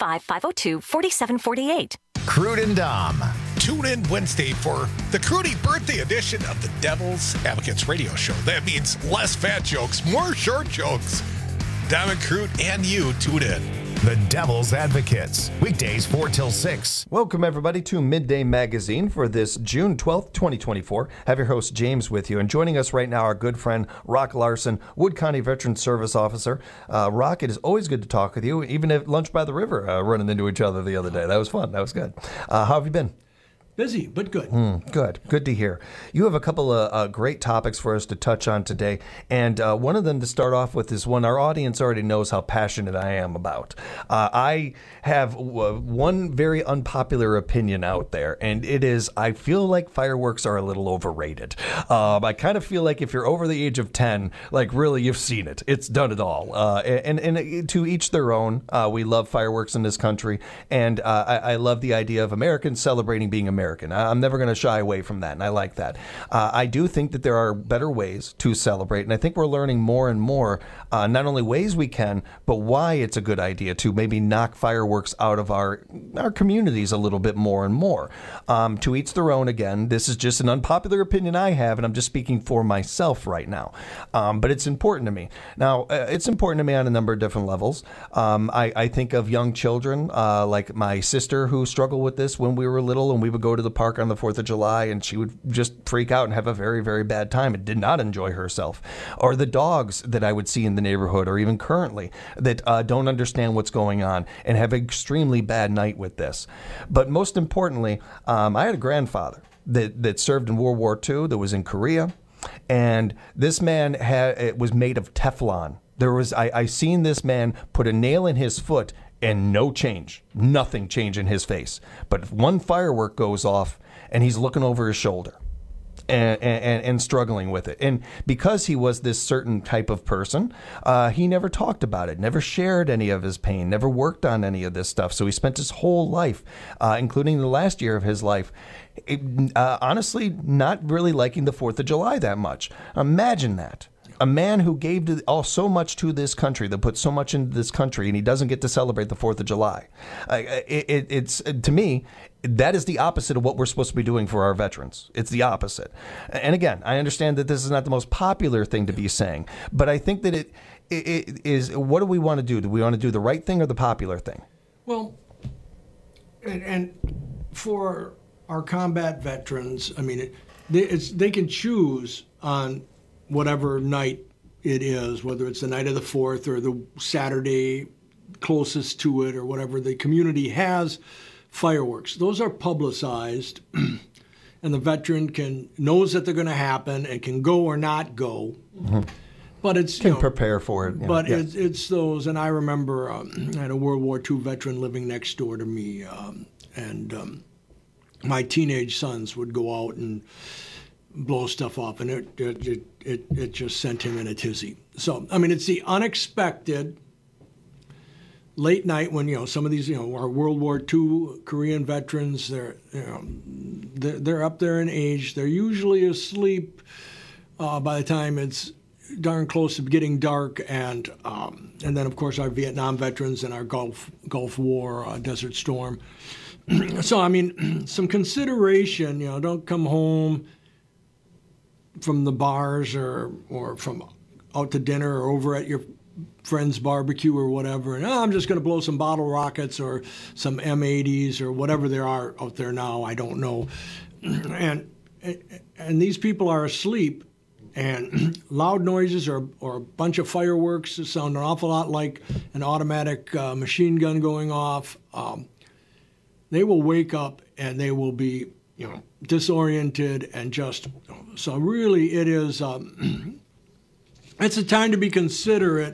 715-502-4748. Crude and Dom. Tune in Wednesday for the Crudy birthday edition of the Devil's Advocates radio show. That means less fat jokes, more short jokes. Dom and Crude and you tune in. The Devil's Advocates, weekdays 4 till 6. Welcome, everybody, to Midday Magazine for this June 12th, 2024. Have your host, James, with you. And joining us right now, our good friend, Rock Larson, Wood County Veteran Service Officer. Rock, it is always good to talk with you, even at lunch by the river, running into each other the other day. That was fun. That was good. How have you been? Busy, but good. Good to hear. You have a couple of great topics for us to touch on today, and one of them to start off with is one our audience already knows how passionate I am about. I have one very unpopular opinion out there, and it is I feel like fireworks are a little overrated. I kind of feel like if you're over the age of 10, like really you've seen it. It's done it all. And to each their own. We love fireworks in this country, and I love the idea of Americans celebrating being American. I'm never going to shy away from that, and I like that. I do think that there are better ways to celebrate, and I think we're learning more and more, not only ways we can, but why it's a good idea to maybe knock fireworks out of our communities a little bit more and more. To each their own, again. This is just an unpopular opinion I have, and I'm just speaking for myself right now. But it's important to me. Now, it's important to me on a number of different levels. I think of young children, like my sister who struggled with this when we were little, and we would go to the park on the 4th of July, and she would just freak out and have a very, very bad time and did not enjoy herself. Or the dogs that I would see in the neighborhood, or even currently, that don't understand what's going on and have an extremely bad night with this. But most importantly, I had a grandfather that served in World War II, that was in Korea, and this man was made of Teflon. I seen this man put a nail in his foot and nothing change in his face. But if one firework goes off and he's looking over his shoulder, and struggling with it. And because he was this certain type of person, he never talked about it, never shared any of his pain, never worked on any of this stuff. So he spent his whole life, including the last year of his life, honestly, not really liking the 4th of July that much. Imagine that. A man who gave so much to this country, that put so much into this country, and he doesn't get to celebrate the 4th of July. It's to me, that is the opposite of what we're supposed to be doing for our veterans. It's the opposite. And again, I understand that this is not the most popular thing to be saying, but I think that it is, what do we want to do? Do we want to do the right thing or the popular thing? Well, and for our combat veterans, I mean, they can choose on whatever night it is, whether it's the night of the 4th or the Saturday closest to it or whatever. The community has fireworks. Those are publicized, and the veteran knows that they're going to happen and can go or not go. Mm-hmm. But it's can prepare for it. But it's those, and I remember I had a World War II veteran living next door to me, and my teenage sons would go out and blow stuff off, and it just sent him in a tizzy. So, I mean, it's the unexpected late night when, some of these, our World War II Korean veterans, they're up there in age. They're usually asleep by the time it's darn close to getting dark, and then, of course, our Vietnam veterans and our Gulf War, Desert Storm. So, I mean, some consideration, don't come home from the bars or from out to dinner or over at your friend's barbecue or whatever, and I'm just going to blow some bottle rockets or some M80s or whatever there are out there now, I don't know. And these people are asleep, and loud noises or a bunch of fireworks that sound an awful lot like an automatic machine gun going off. They will wake up and they will be disoriented and just, so really it is, it's a time to be considerate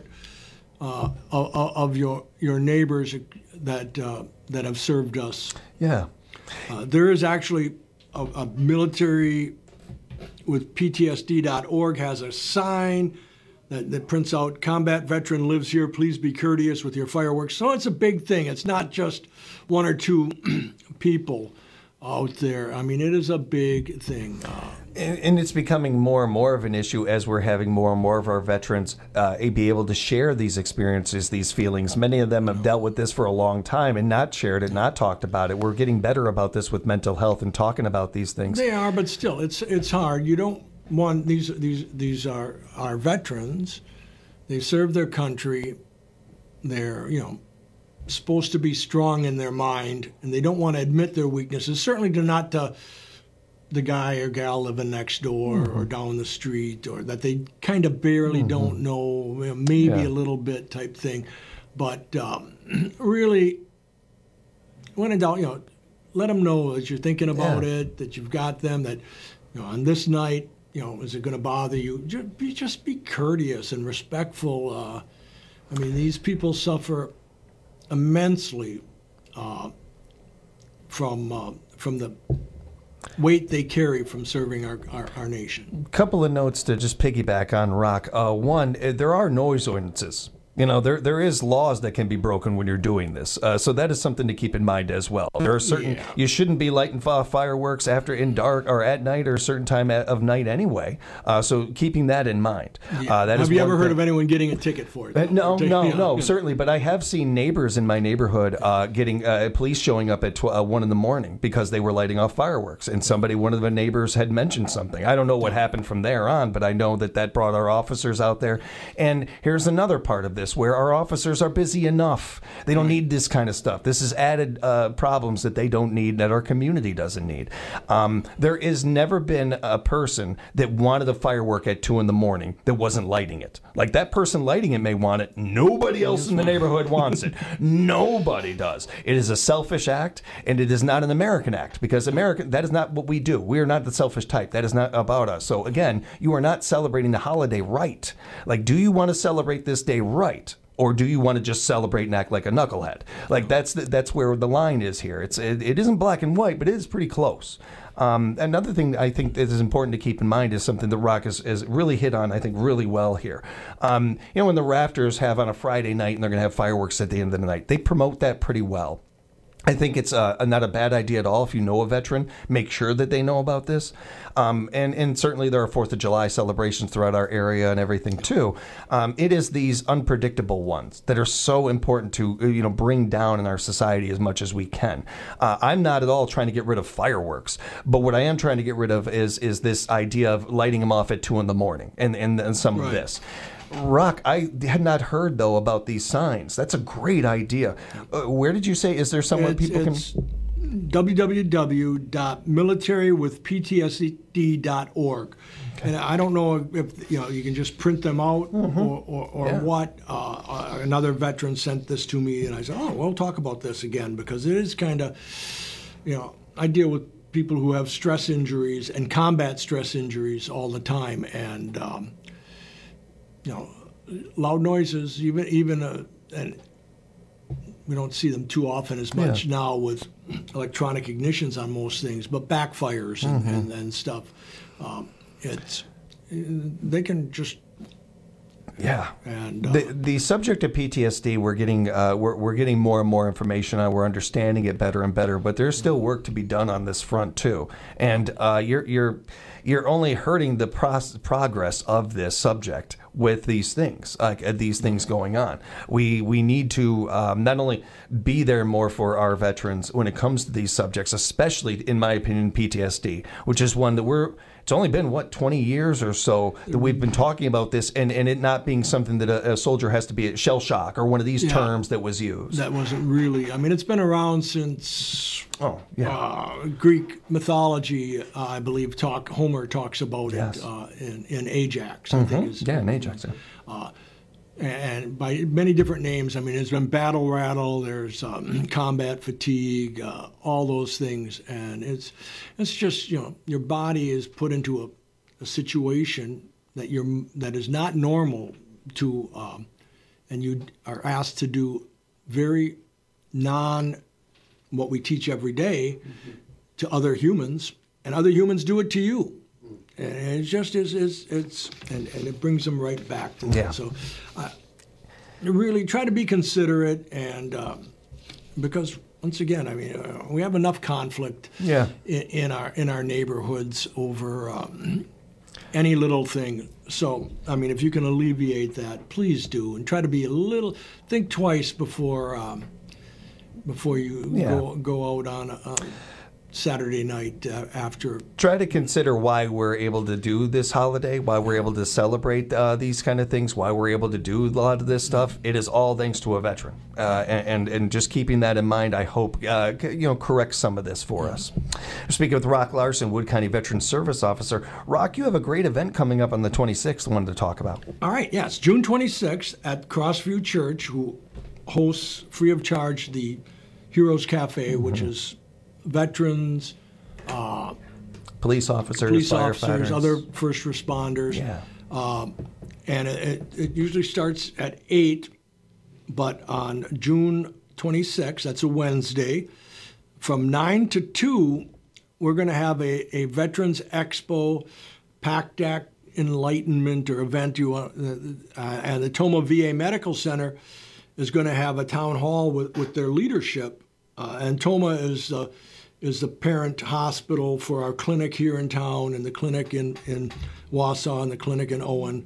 of your neighbors that have served us. Yeah. There is actually a military with PTSD.org has a sign that prints out, "Combat veteran lives here, please be courteous with your fireworks." So it's a big thing. It's not just one or two people out there. I mean, it is a big thing. And it's becoming more and more of an issue as we're having more and more of our veterans be able to share these experiences, these feelings. Many of them have dealt with this for a long time and not shared it, not talked about it. We're getting better about this with mental health and talking about these things. They are, but still, it's hard. You don't want these are our veterans. They serve their country. They're supposed to be strong in their mind, and they don't want to admit their weaknesses. Certainly, they're not the guy or gal living next door or down the street, or that they kind of barely don't know, maybe a little bit type thing. But really, when in doubt, let them know that you're thinking about it, that you've got them, that on this night, is it going to bother you? Just be courteous and respectful. I mean, these people suffer immensely from the weight they carry from serving our nation. A couple of notes to just piggyback on Rock. One, there are noise ordinances. There is laws that can be broken when you're doing this. So that is something to keep in mind as well. There are certain, you shouldn't be lighting fireworks after in dark or at night or a certain time of night anyway. So keeping that in mind. Have you ever heard of anyone getting a ticket for it? No, certainly. But I have seen neighbors in my neighborhood getting police showing up at 1 in the morning because they were lighting off fireworks. And one of the neighbors had mentioned something. I don't know what happened from there on, but I know that brought our officers out there. And here's another part of this, where our officers are busy enough. They don't need this kind of stuff. This is added problems that they don't need, that our community doesn't need. There has never been a person that wanted a firework at 2 in the morning that wasn't lighting it. Like, that person lighting it may want it. Nobody else in the neighborhood wants it. Nobody does. It is a selfish act, and it is not an American act, because that is not what we do. We are not the selfish type. That is not about us. So again, you are not celebrating the holiday right. Like, do you want to celebrate this day right? Or do you want to just celebrate and act like a knucklehead? Like, that's where the line is here. It isn't black and white, but it is pretty close. Another thing I think that is important to keep in mind is something that Rock has really hit on, I think, really well here. When the Rafters have on a Friday night and they're going to have fireworks at the end of the night, they promote that pretty well. I think it's not a bad idea at all. If you know a veteran, make sure that they know about this. And certainly there are 4th of July celebrations throughout our area and everything too. It is these unpredictable ones that are so important to bring down in our society as much as we can. I'm not at all trying to get rid of fireworks, but what I am trying to get rid of is this idea of lighting them off at 2 a.m. and some of this. Rock, I had not heard, though, about these signs. That's a great idea. Where did you say? Is there somewhere people can... www.militarywithptsd.org. Okay. And I don't know if you can just print them out or what. Another veteran sent this to me, and I said, we'll talk about this again, because it is kind of, I deal with people who have stress injuries and combat stress injuries all the time, and loud noises, and we don't see them too often as much now with electronic ignitions on most things, but backfires and stuff. They can just. Yeah, and the subject of PTSD, we're getting more and more information on. We're understanding it better and better, but there's still work to be done on this front too. And you're only hurting the progress of this subject with these things, these things going on. We need to not only be there more for our veterans when it comes to these subjects, especially in my opinion, PTSD, which is one that it's only been, 20 years or so that we've been talking about this, and it not being something that a soldier has to be at shell shock or one of these terms that was used. That wasn't really, it's been around since Greek mythology, I believe. Homer talks about it in Ajax. I think in Ajax. And by many different names. There's been battle rattle, there's combat fatigue, all those things, and it's just your body is put into a situation that is not normal to, and you are asked to do very what we teach every day to other humans, and other humans do it to you. And it just is and it brings them right back to that. So really try to be considerate, and because once again, we have enough conflict in our neighborhoods over any little thing. So if you can alleviate that, please do, and try to think twice before you go out on Saturday night after. Try to consider why we're able to do this holiday, why we're able to celebrate these kind of things, why we're able to do a lot of this stuff. It is all thanks to a veteran, and just keeping that in mind, I hope corrects some of this for us. We're speaking with Rock Larson, Wood County Veteran Service Officer. Rock, you have a great event coming up on the 26th I wanted to talk about. All right, yes, June 26th at Crossview Church, who hosts free of charge the Heroes Cafe, which is veterans, police officers, other first responders. And it usually starts at 8, but on June 26th, that's a Wednesday, from 9 to 2, we're going to have a Veterans Expo, PACT Act Enlightenment or event. And the Toma VA Medical Center is going to have a town hall with their leadership. And Toma is the parent hospital for our clinic here in town, and the clinic in Wausau, and the clinic in Owen.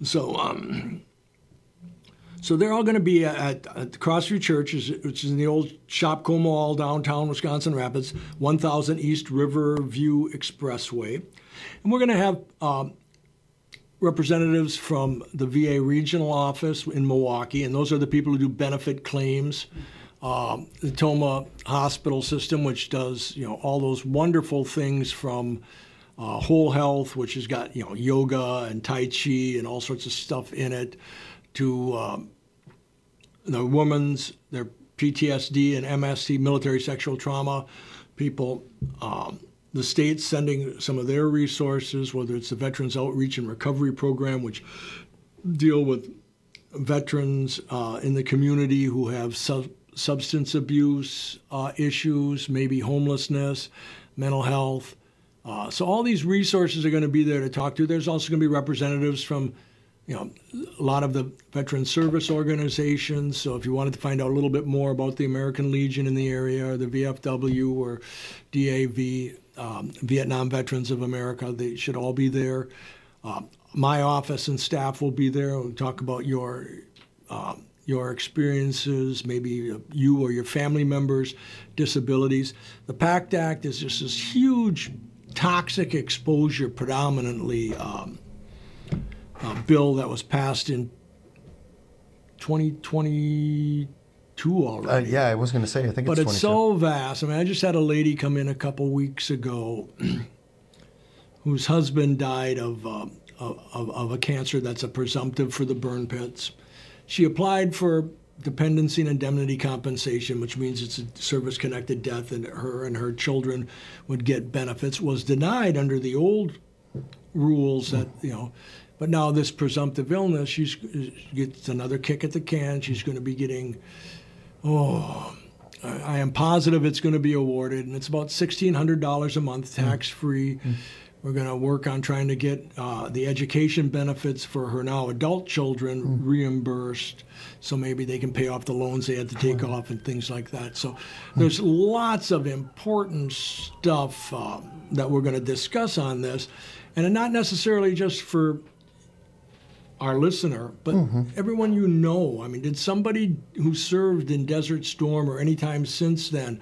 So they're all going to be at Crossview Church, which is in the old Shopko Mall, downtown Wisconsin Rapids, 1000 East Riverview Expressway. And we're going to have representatives from the VA regional office in Milwaukee, and those are the people who do benefit claims. The Toma Hospital System, which does all those wonderful things from Whole Health, which has got yoga and Tai Chi and all sorts of stuff in it, to the women's, their PTSD and MST, military sexual trauma people. The state's sending some of their resources, whether it's the Veterans Outreach and Recovery Program, which deal with veterans in the community who have substance abuse issues, maybe homelessness, mental health, So all these resources are going to be there to talk to. There's also going to be representatives from, a lot of the veteran service organizations. So if you wanted to find out a little bit more about the American Legion in the area, or the VFW or DAV, Vietnam Veterans of America, they should all be there. My office and staff will be there. We'll talk about your experiences, maybe you or your family members' disabilities. The PACT Act is just this huge toxic exposure, predominantly bill that was passed in 2022 already. Yeah, I was going to say, I think but it's 22. It's so vast. I mean, I just had a lady come in a couple weeks ago whose husband died of a cancer that's a presumptive for the burn pits. She applied for dependency and indemnity compensation, which means it's a service-connected death, and her children would get benefits. Was denied under the old rules that, but now this presumptive illness, she gets another kick at the can. She's going to be getting, I am positive it's going to be awarded, and it's about $1,600 a month, tax-free. We're going to work on trying to get the education benefits for her now adult children reimbursed, so maybe they can pay off the loans they had to take off and things like that. So there's lots of important stuff that we're going to discuss on this, and not necessarily just for our listener, but everyone you know. I mean, did somebody who served in Desert Storm or any time since then,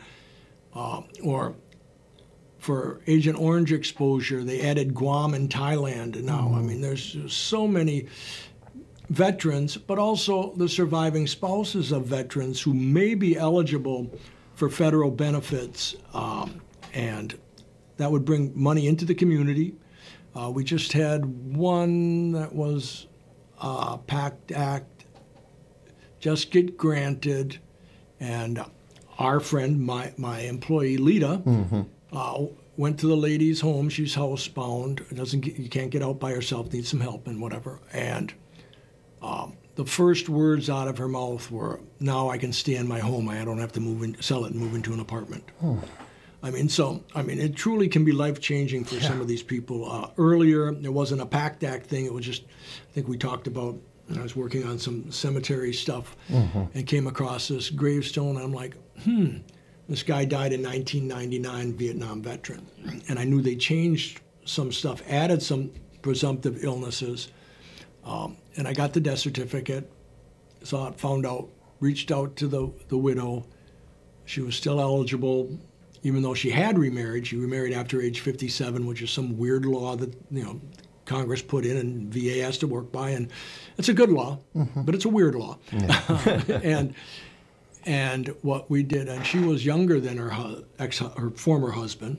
or for Agent Orange exposure, they added Guam and Thailand now. I mean, there's so many veterans, but also the surviving spouses of veterans who may be eligible for federal benefits, and that would bring money into the community. We just had one that was PACT Act just get granted, and our friend, my employee Lita, went to the lady's home. She's housebound. You can't get out by herself. Needs some help and whatever. And the first words out of her mouth were, "Now I can stay in my home. I don't have to sell it and move into an apartment." I mean, it truly can be life-changing for some of these people. Earlier, there wasn't a PACT Act thing. It was just, I think we talked about, I was working on some cemetery stuff and came across this gravestone. And I'm like, this guy died in 1999, Vietnam veteran. And I knew they changed some stuff, added some presumptive illnesses. And I got the death certificate, saw it, found out, reached out to the widow. She was still eligible. Even though she had remarried, she remarried after age 57, which is some weird law that Congress put in and VA has to work by, and it's a good law, but it's a weird law. Yeah. and what we did, and she was younger than her former husband,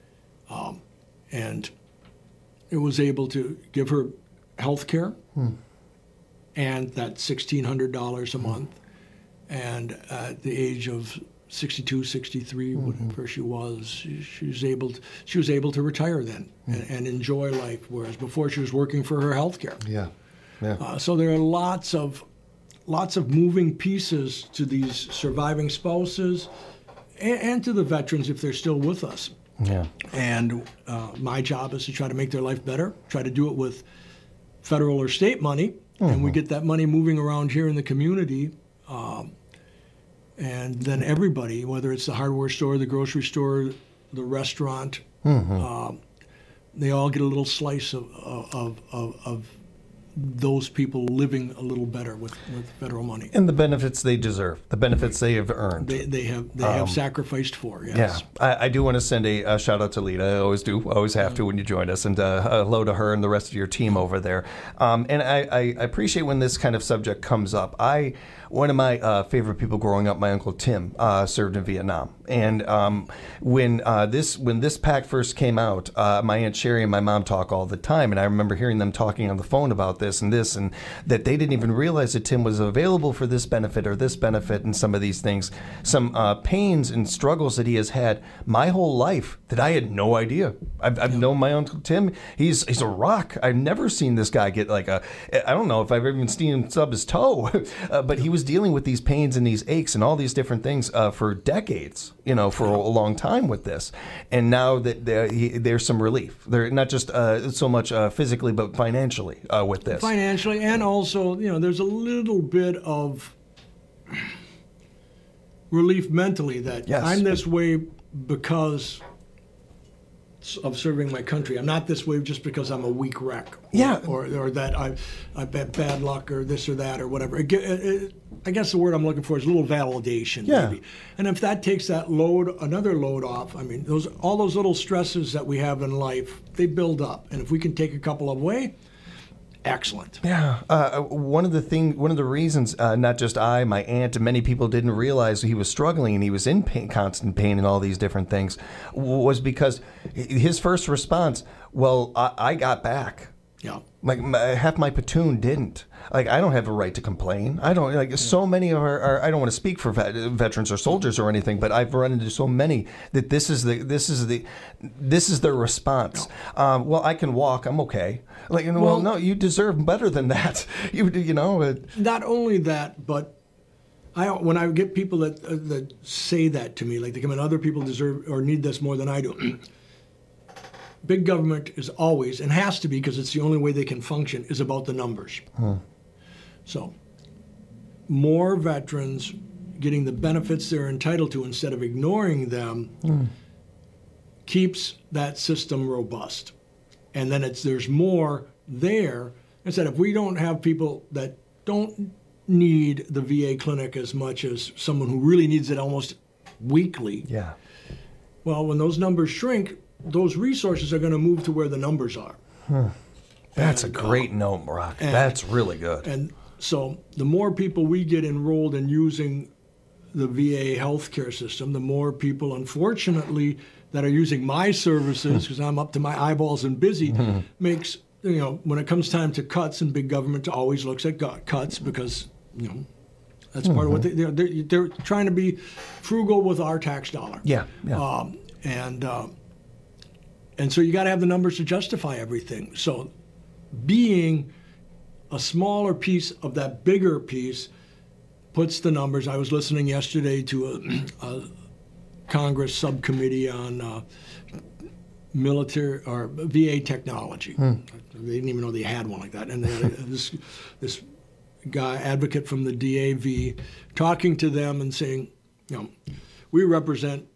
and it was able to give her health care and that $1,600 a month, and at the age of 62, 63, whatever she was able to retire then and enjoy life, whereas before she was working for her health care. So there are lots of moving pieces to these surviving spouses and to the veterans if they're still with us. And my job is to try to make their life better, try to do it with federal or state money, and we get that money moving around here in the community. And then everybody, whether it's the hardware store, the grocery store, the restaurant, they all get a little slice of those people living a little better with federal money. And the benefits they deserve, the benefits they have earned. They have sacrificed for, yes. Yeah. I do want to send a shout out to Lita. I always do. Always have to when you join us. And hello to her and the rest of your team over there. And I appreciate when this kind of subject comes up. One of my favorite people growing up, my Uncle Tim, served in Vietnam. And when this pact first came out, my Aunt Sherry and my mom talk all the time. And I remember hearing them talking on the phone about this, and that they didn't even realize that Tim was available for this benefit or this benefit and some of these things. Some pains and struggles that he has had my whole life that I had no idea. I've known my Uncle Tim. He's a rock. I've never seen this guy get I don't know if I've even seen him stub his toe, but he was dealing with these pains and these aches and all these different things for decades, for a long time with this. And now that there's some relief. They're not just so much physically, but financially with this. Financially, and also, there's a little bit of relief mentally that I'm this way because of serving my country. I'm not this way just because I'm a weak wreck. Or that I've had bad luck or this or that or whatever. I guess the word I'm looking for is a little validation, maybe. And if that takes that another load off, I mean, all those little stresses that we have in life, they build up. And if we can take a couple away, excellent. Yeah. One of the reasons, not just my aunt, and many people didn't realize he was struggling and he was in pain, constant pain and all these different things, was because his first response, well, I got back. Yeah. Like half my platoon didn't. Like, I don't have a right to complain. I don't, so many of our I don't want to speak for veterans or soldiers or anything, but I've run into so many that this is their response. No. Well, I can walk. I'm okay. Like, well, no, you deserve better than that. Not only that, but when I get people that say that to me, like they come in, other people deserve or need this more than I do. Big government is always, and has to be because it's the only way they can function, is about the numbers. So more veterans getting the benefits they're entitled to instead of ignoring them keeps that system robust. And then there's more there. Instead, if we don't have people that don't need the VA clinic as much as someone who really needs it almost weekly, well, when those numbers shrink, those resources are going to move to where the numbers are. That's a great note, Brock. That's really good. And so the more people we get enrolled in using the VA healthcare system, the more people, unfortunately, that are using my services, because I'm up to my eyeballs and busy, makes, when it comes time to cuts, and big government always looks at cuts because, that's part of what they're trying to be frugal with our tax dollar. And so you got to have the numbers to justify everything. So being a smaller piece of that bigger piece puts the numbers. I was listening yesterday to a Congress subcommittee on military or VA technology. They didn't even know they had one like that. And this guy, advocate from the DAV, talking to them and saying, we represent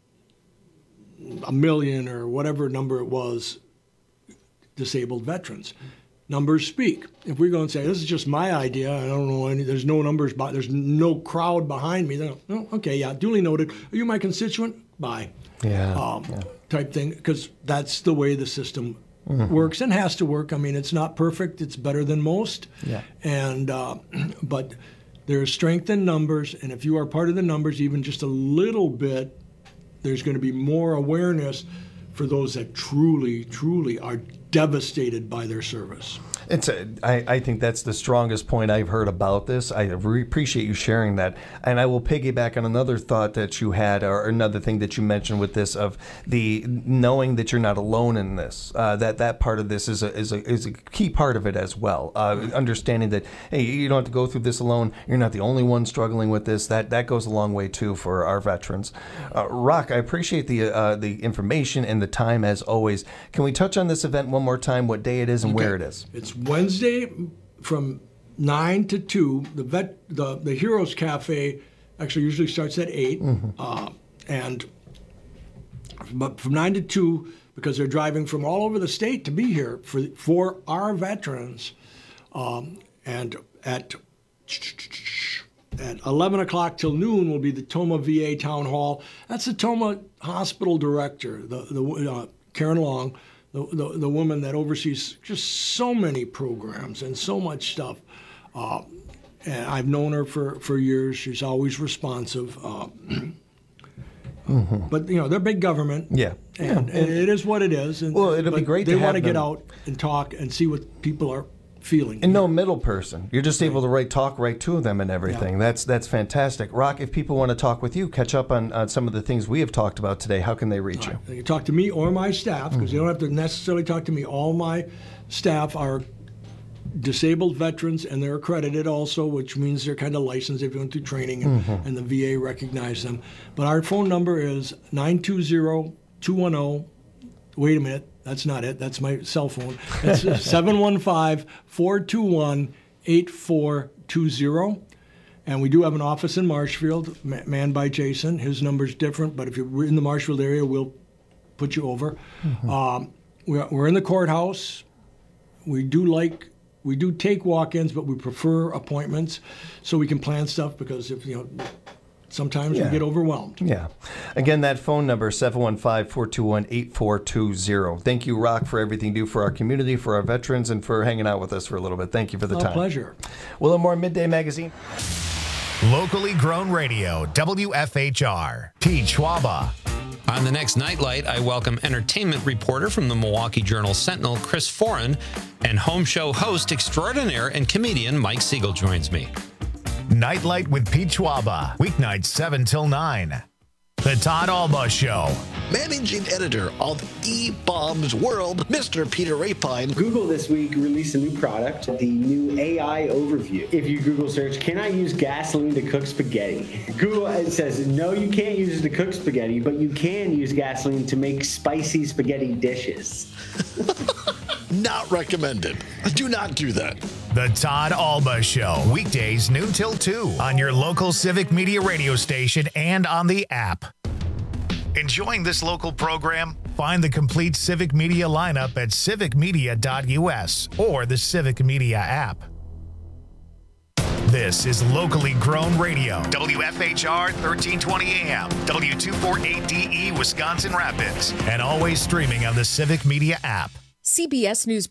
1 million or whatever number it was disabled veterans. Numbers speak. If we go and say, this is just my idea, I don't know any, there's no numbers, there's no crowd behind me, then, okay, duly noted. Are you my constituent? Bye. Type thing, because that's the way the system works and has to work. I mean, it's not perfect. It's better than most. And but there's strength in numbers, and if you are part of the numbers, even just a little bit, there's going to be more awareness for those that truly, truly are devastated by their service. I think that's the strongest point I've heard about this. I appreciate you sharing that. And I will piggyback on another thought that you had, or another thing that you mentioned with this, of the knowing that you're not alone in this. That part of this is a key part of it as well. Understanding that, hey, you don't have to go through this alone. You're not the only one struggling with this. That goes a long way too for our veterans. Rock, I appreciate the information and the time as always. Can we touch on this event one more time? What day it is and where it is? It's Wednesday from 9 to 2. The Heroes Cafe actually usually starts at 8. But from 9 to 2, because they're driving from all over the state to be here for our veterans. And at 11 o'clock till noon will be the Tomah VA Town Hall. That's the Tomah Hospital Director, Karen Long, the woman that oversees just so many programs and so much stuff. And I've known her for years. She's always responsive. But, they're big government. And it is what it is. And, it'll be great to have them. They want to get out and talk and see what people are feeling. And no middle person. You're just able to talk right to them and everything. That's fantastic. Rock, if people want to talk with you, catch up on some of the things we have talked about today, how can they reach you? They can talk to me or my staff, because they don't have to necessarily talk to me. All my staff are disabled veterans, and they're accredited also, which means they're kind of licensed. They've gone through training, and the VA recognizes them. But our phone number is 920-210. Wait a minute. That's not it. That's my cell phone. It's 715-421-8420. And we do have an office in Marshfield, manned by Jason. His number's different, but if you're in the Marshfield area, we'll put you over. We're in the courthouse. We do take walk-ins, but we prefer appointments so we can plan stuff, because if sometimes we get overwhelmed. Yeah. Again, that phone number, 715-421-8420. Thank you, Rock, for everything you do for our community, for our veterans, and for hanging out with us for a little bit. Thank you for the time. Pleasure. We'll have more Midday Magazine. Locally grown radio, WFHR. Pete Schwaba. On the next Nightlight, I welcome entertainment reporter from the Milwaukee Journal-Sentinel, Chris Foran, and home show host extraordinaire and comedian Mike Siegel joins me. Nightlight with Pete Schwaba, weeknights 7 till 9. The Todd Alba Show. Managing editor of eBaum's World, Mr. Peter Rapine. Google this week released a new product, the new AI Overview. If you Google search, can I use gasoline to cook spaghetti? Google says, no, you can't use it to cook spaghetti, but you can use gasoline to make spicy spaghetti dishes. Not recommended. Do not do that. The Todd Alba Show, weekdays noon till 2 on your local Civic Media radio station and on the app. Enjoying this local program? Find the complete Civic Media lineup at civicmedia.us or the Civic Media app. This is locally grown radio, WFHR 1320 AM, W248DE Wisconsin Rapids, and always streaming on the Civic Media app. CBS News